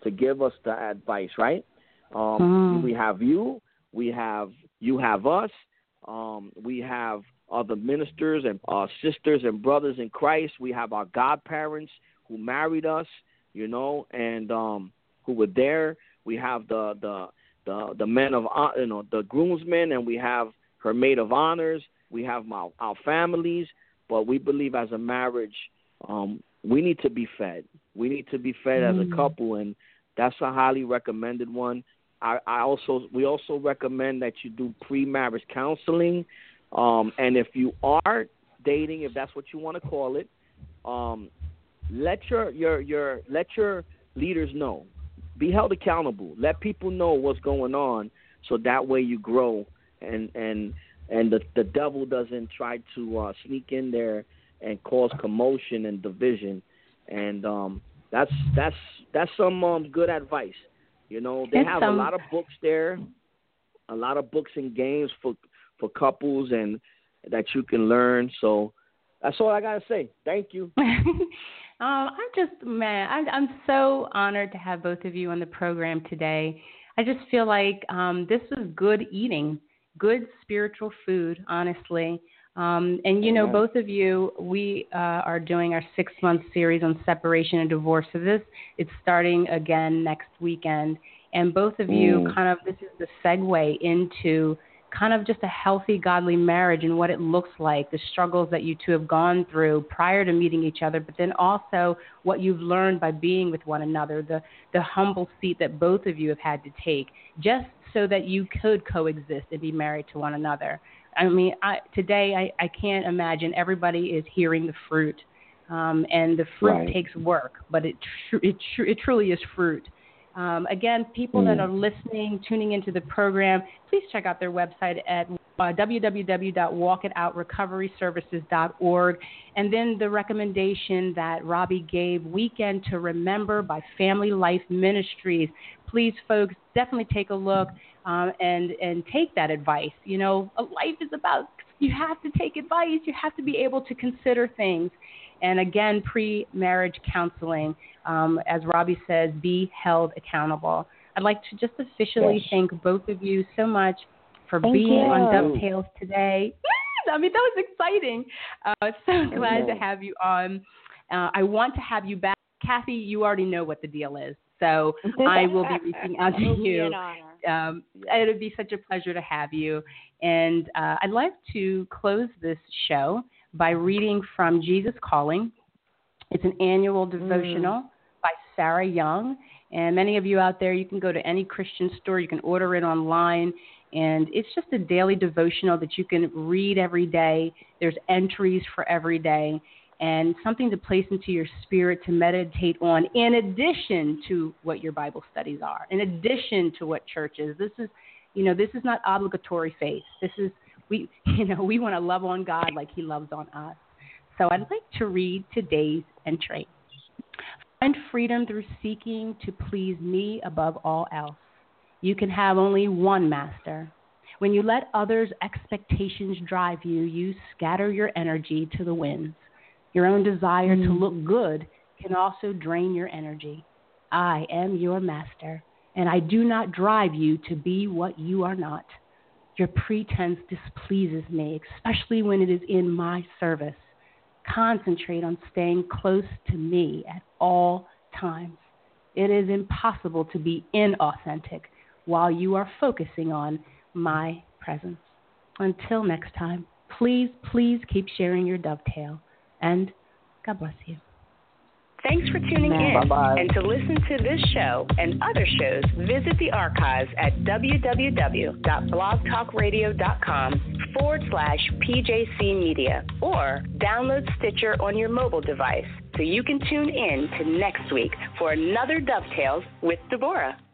to give us the advice, right? Um, Mm. We have you. We have you have us. Um, we have other ministers and uh, sisters and brothers in Christ. We have our godparents who married us, you know, and um, who were there. We have the the the, the men of hon- you know the groomsmen, and we have her maid of honors. We have my, our families, but we believe as a marriage, um, we need to be fed. We need to be fed mm. as a couple, and that's a highly recommended one. I, I also we also recommend that you do pre-marriage counseling, um, and if you are dating, if that's what you want to call it, um, let your your your let your leaders know. Be held accountable. Let people know what's going on, so that way you grow, and and and the the devil doesn't try to uh, sneak in there and cause commotion and division. And um, that's that's that's some um, good advice. You know, they it's have some... a lot of books there, a lot of books and games for for couples, and that you can learn. So that's all I gotta say. Thank you. Um, I'm just, man, I'm, I'm so honored to have both of you on the program today. I just feel like um, this was good eating, good spiritual food, honestly. Um, and, you know, both of you, we uh, are doing our six-month series on separation and divorce. So this, it's starting again next weekend. And both of you Mm. kind of, this is the segue into kind of just a healthy, godly marriage and what it looks like, the struggles that you two have gone through prior to meeting each other, but then also what you've learned by being with one another, the, the humble seat that both of you have had to take just so that you could coexist and be married to one another. I mean, I, today I, I can't imagine everybody is hearing the fruit, um, and the fruit Right. takes work, but it, tr- it, tr- it truly is fruit. Um, again, people mm. that are listening, tuning into the program, please check out their website at uh, w w w dot walk it out recovery services dot org. And then the recommendation that Robbie gave, Weekend to Remember by Family Life Ministries. Please, folks, definitely take a look um, and, and take that advice. You know, life is about, you have to take advice. You have to be able to consider things. And again, pre-marriage counseling, um, as Robbie says, be held accountable. I'd like to just officially yes. thank both of you so much for thank being you. on Dovetails today. I mean, that was exciting. Uh, so glad to have you on. Uh, I want to have you back. Kathy, you already know what the deal is, so I will be reaching out to It'll you. Be an honor. Um, it would be such a pleasure to have you. And uh, I'd like to close this show by reading from Jesus Calling. It's an annual devotional mm. by Sarah Young. And many of you out there, you can go to any Christian store. You can order it online. And it's just a daily devotional that you can read every day. There's entries for every day and something to place into your spirit to meditate on in addition to what your Bible studies are, in addition to what church is. This is, you know, this is not obligatory faith. This is, we, you know, we want to love on God like he loves on us. So I'd like to read today's entry. Find freedom through seeking to please me above all else. You can have only one master. When you let others' expectations drive you, you scatter your energy to the winds. Your own desire mm. to look good can also drain your energy. I am your master, and I do not drive you to be what you are not. Your pretense displeases me, especially when it is in my service. Concentrate on staying close to me at all times. It is impossible to be inauthentic while you are focusing on my presence. Until next time, please, please keep sharing your dovetail, and God bless you. Thanks for tuning in. Bye-bye. And to listen to this show and other shows, visit the archives at w w w dot blog talk radio dot com forward slash P J C Media or download Stitcher on your mobile device so you can tune in to next week for another Dovetails with Deborah.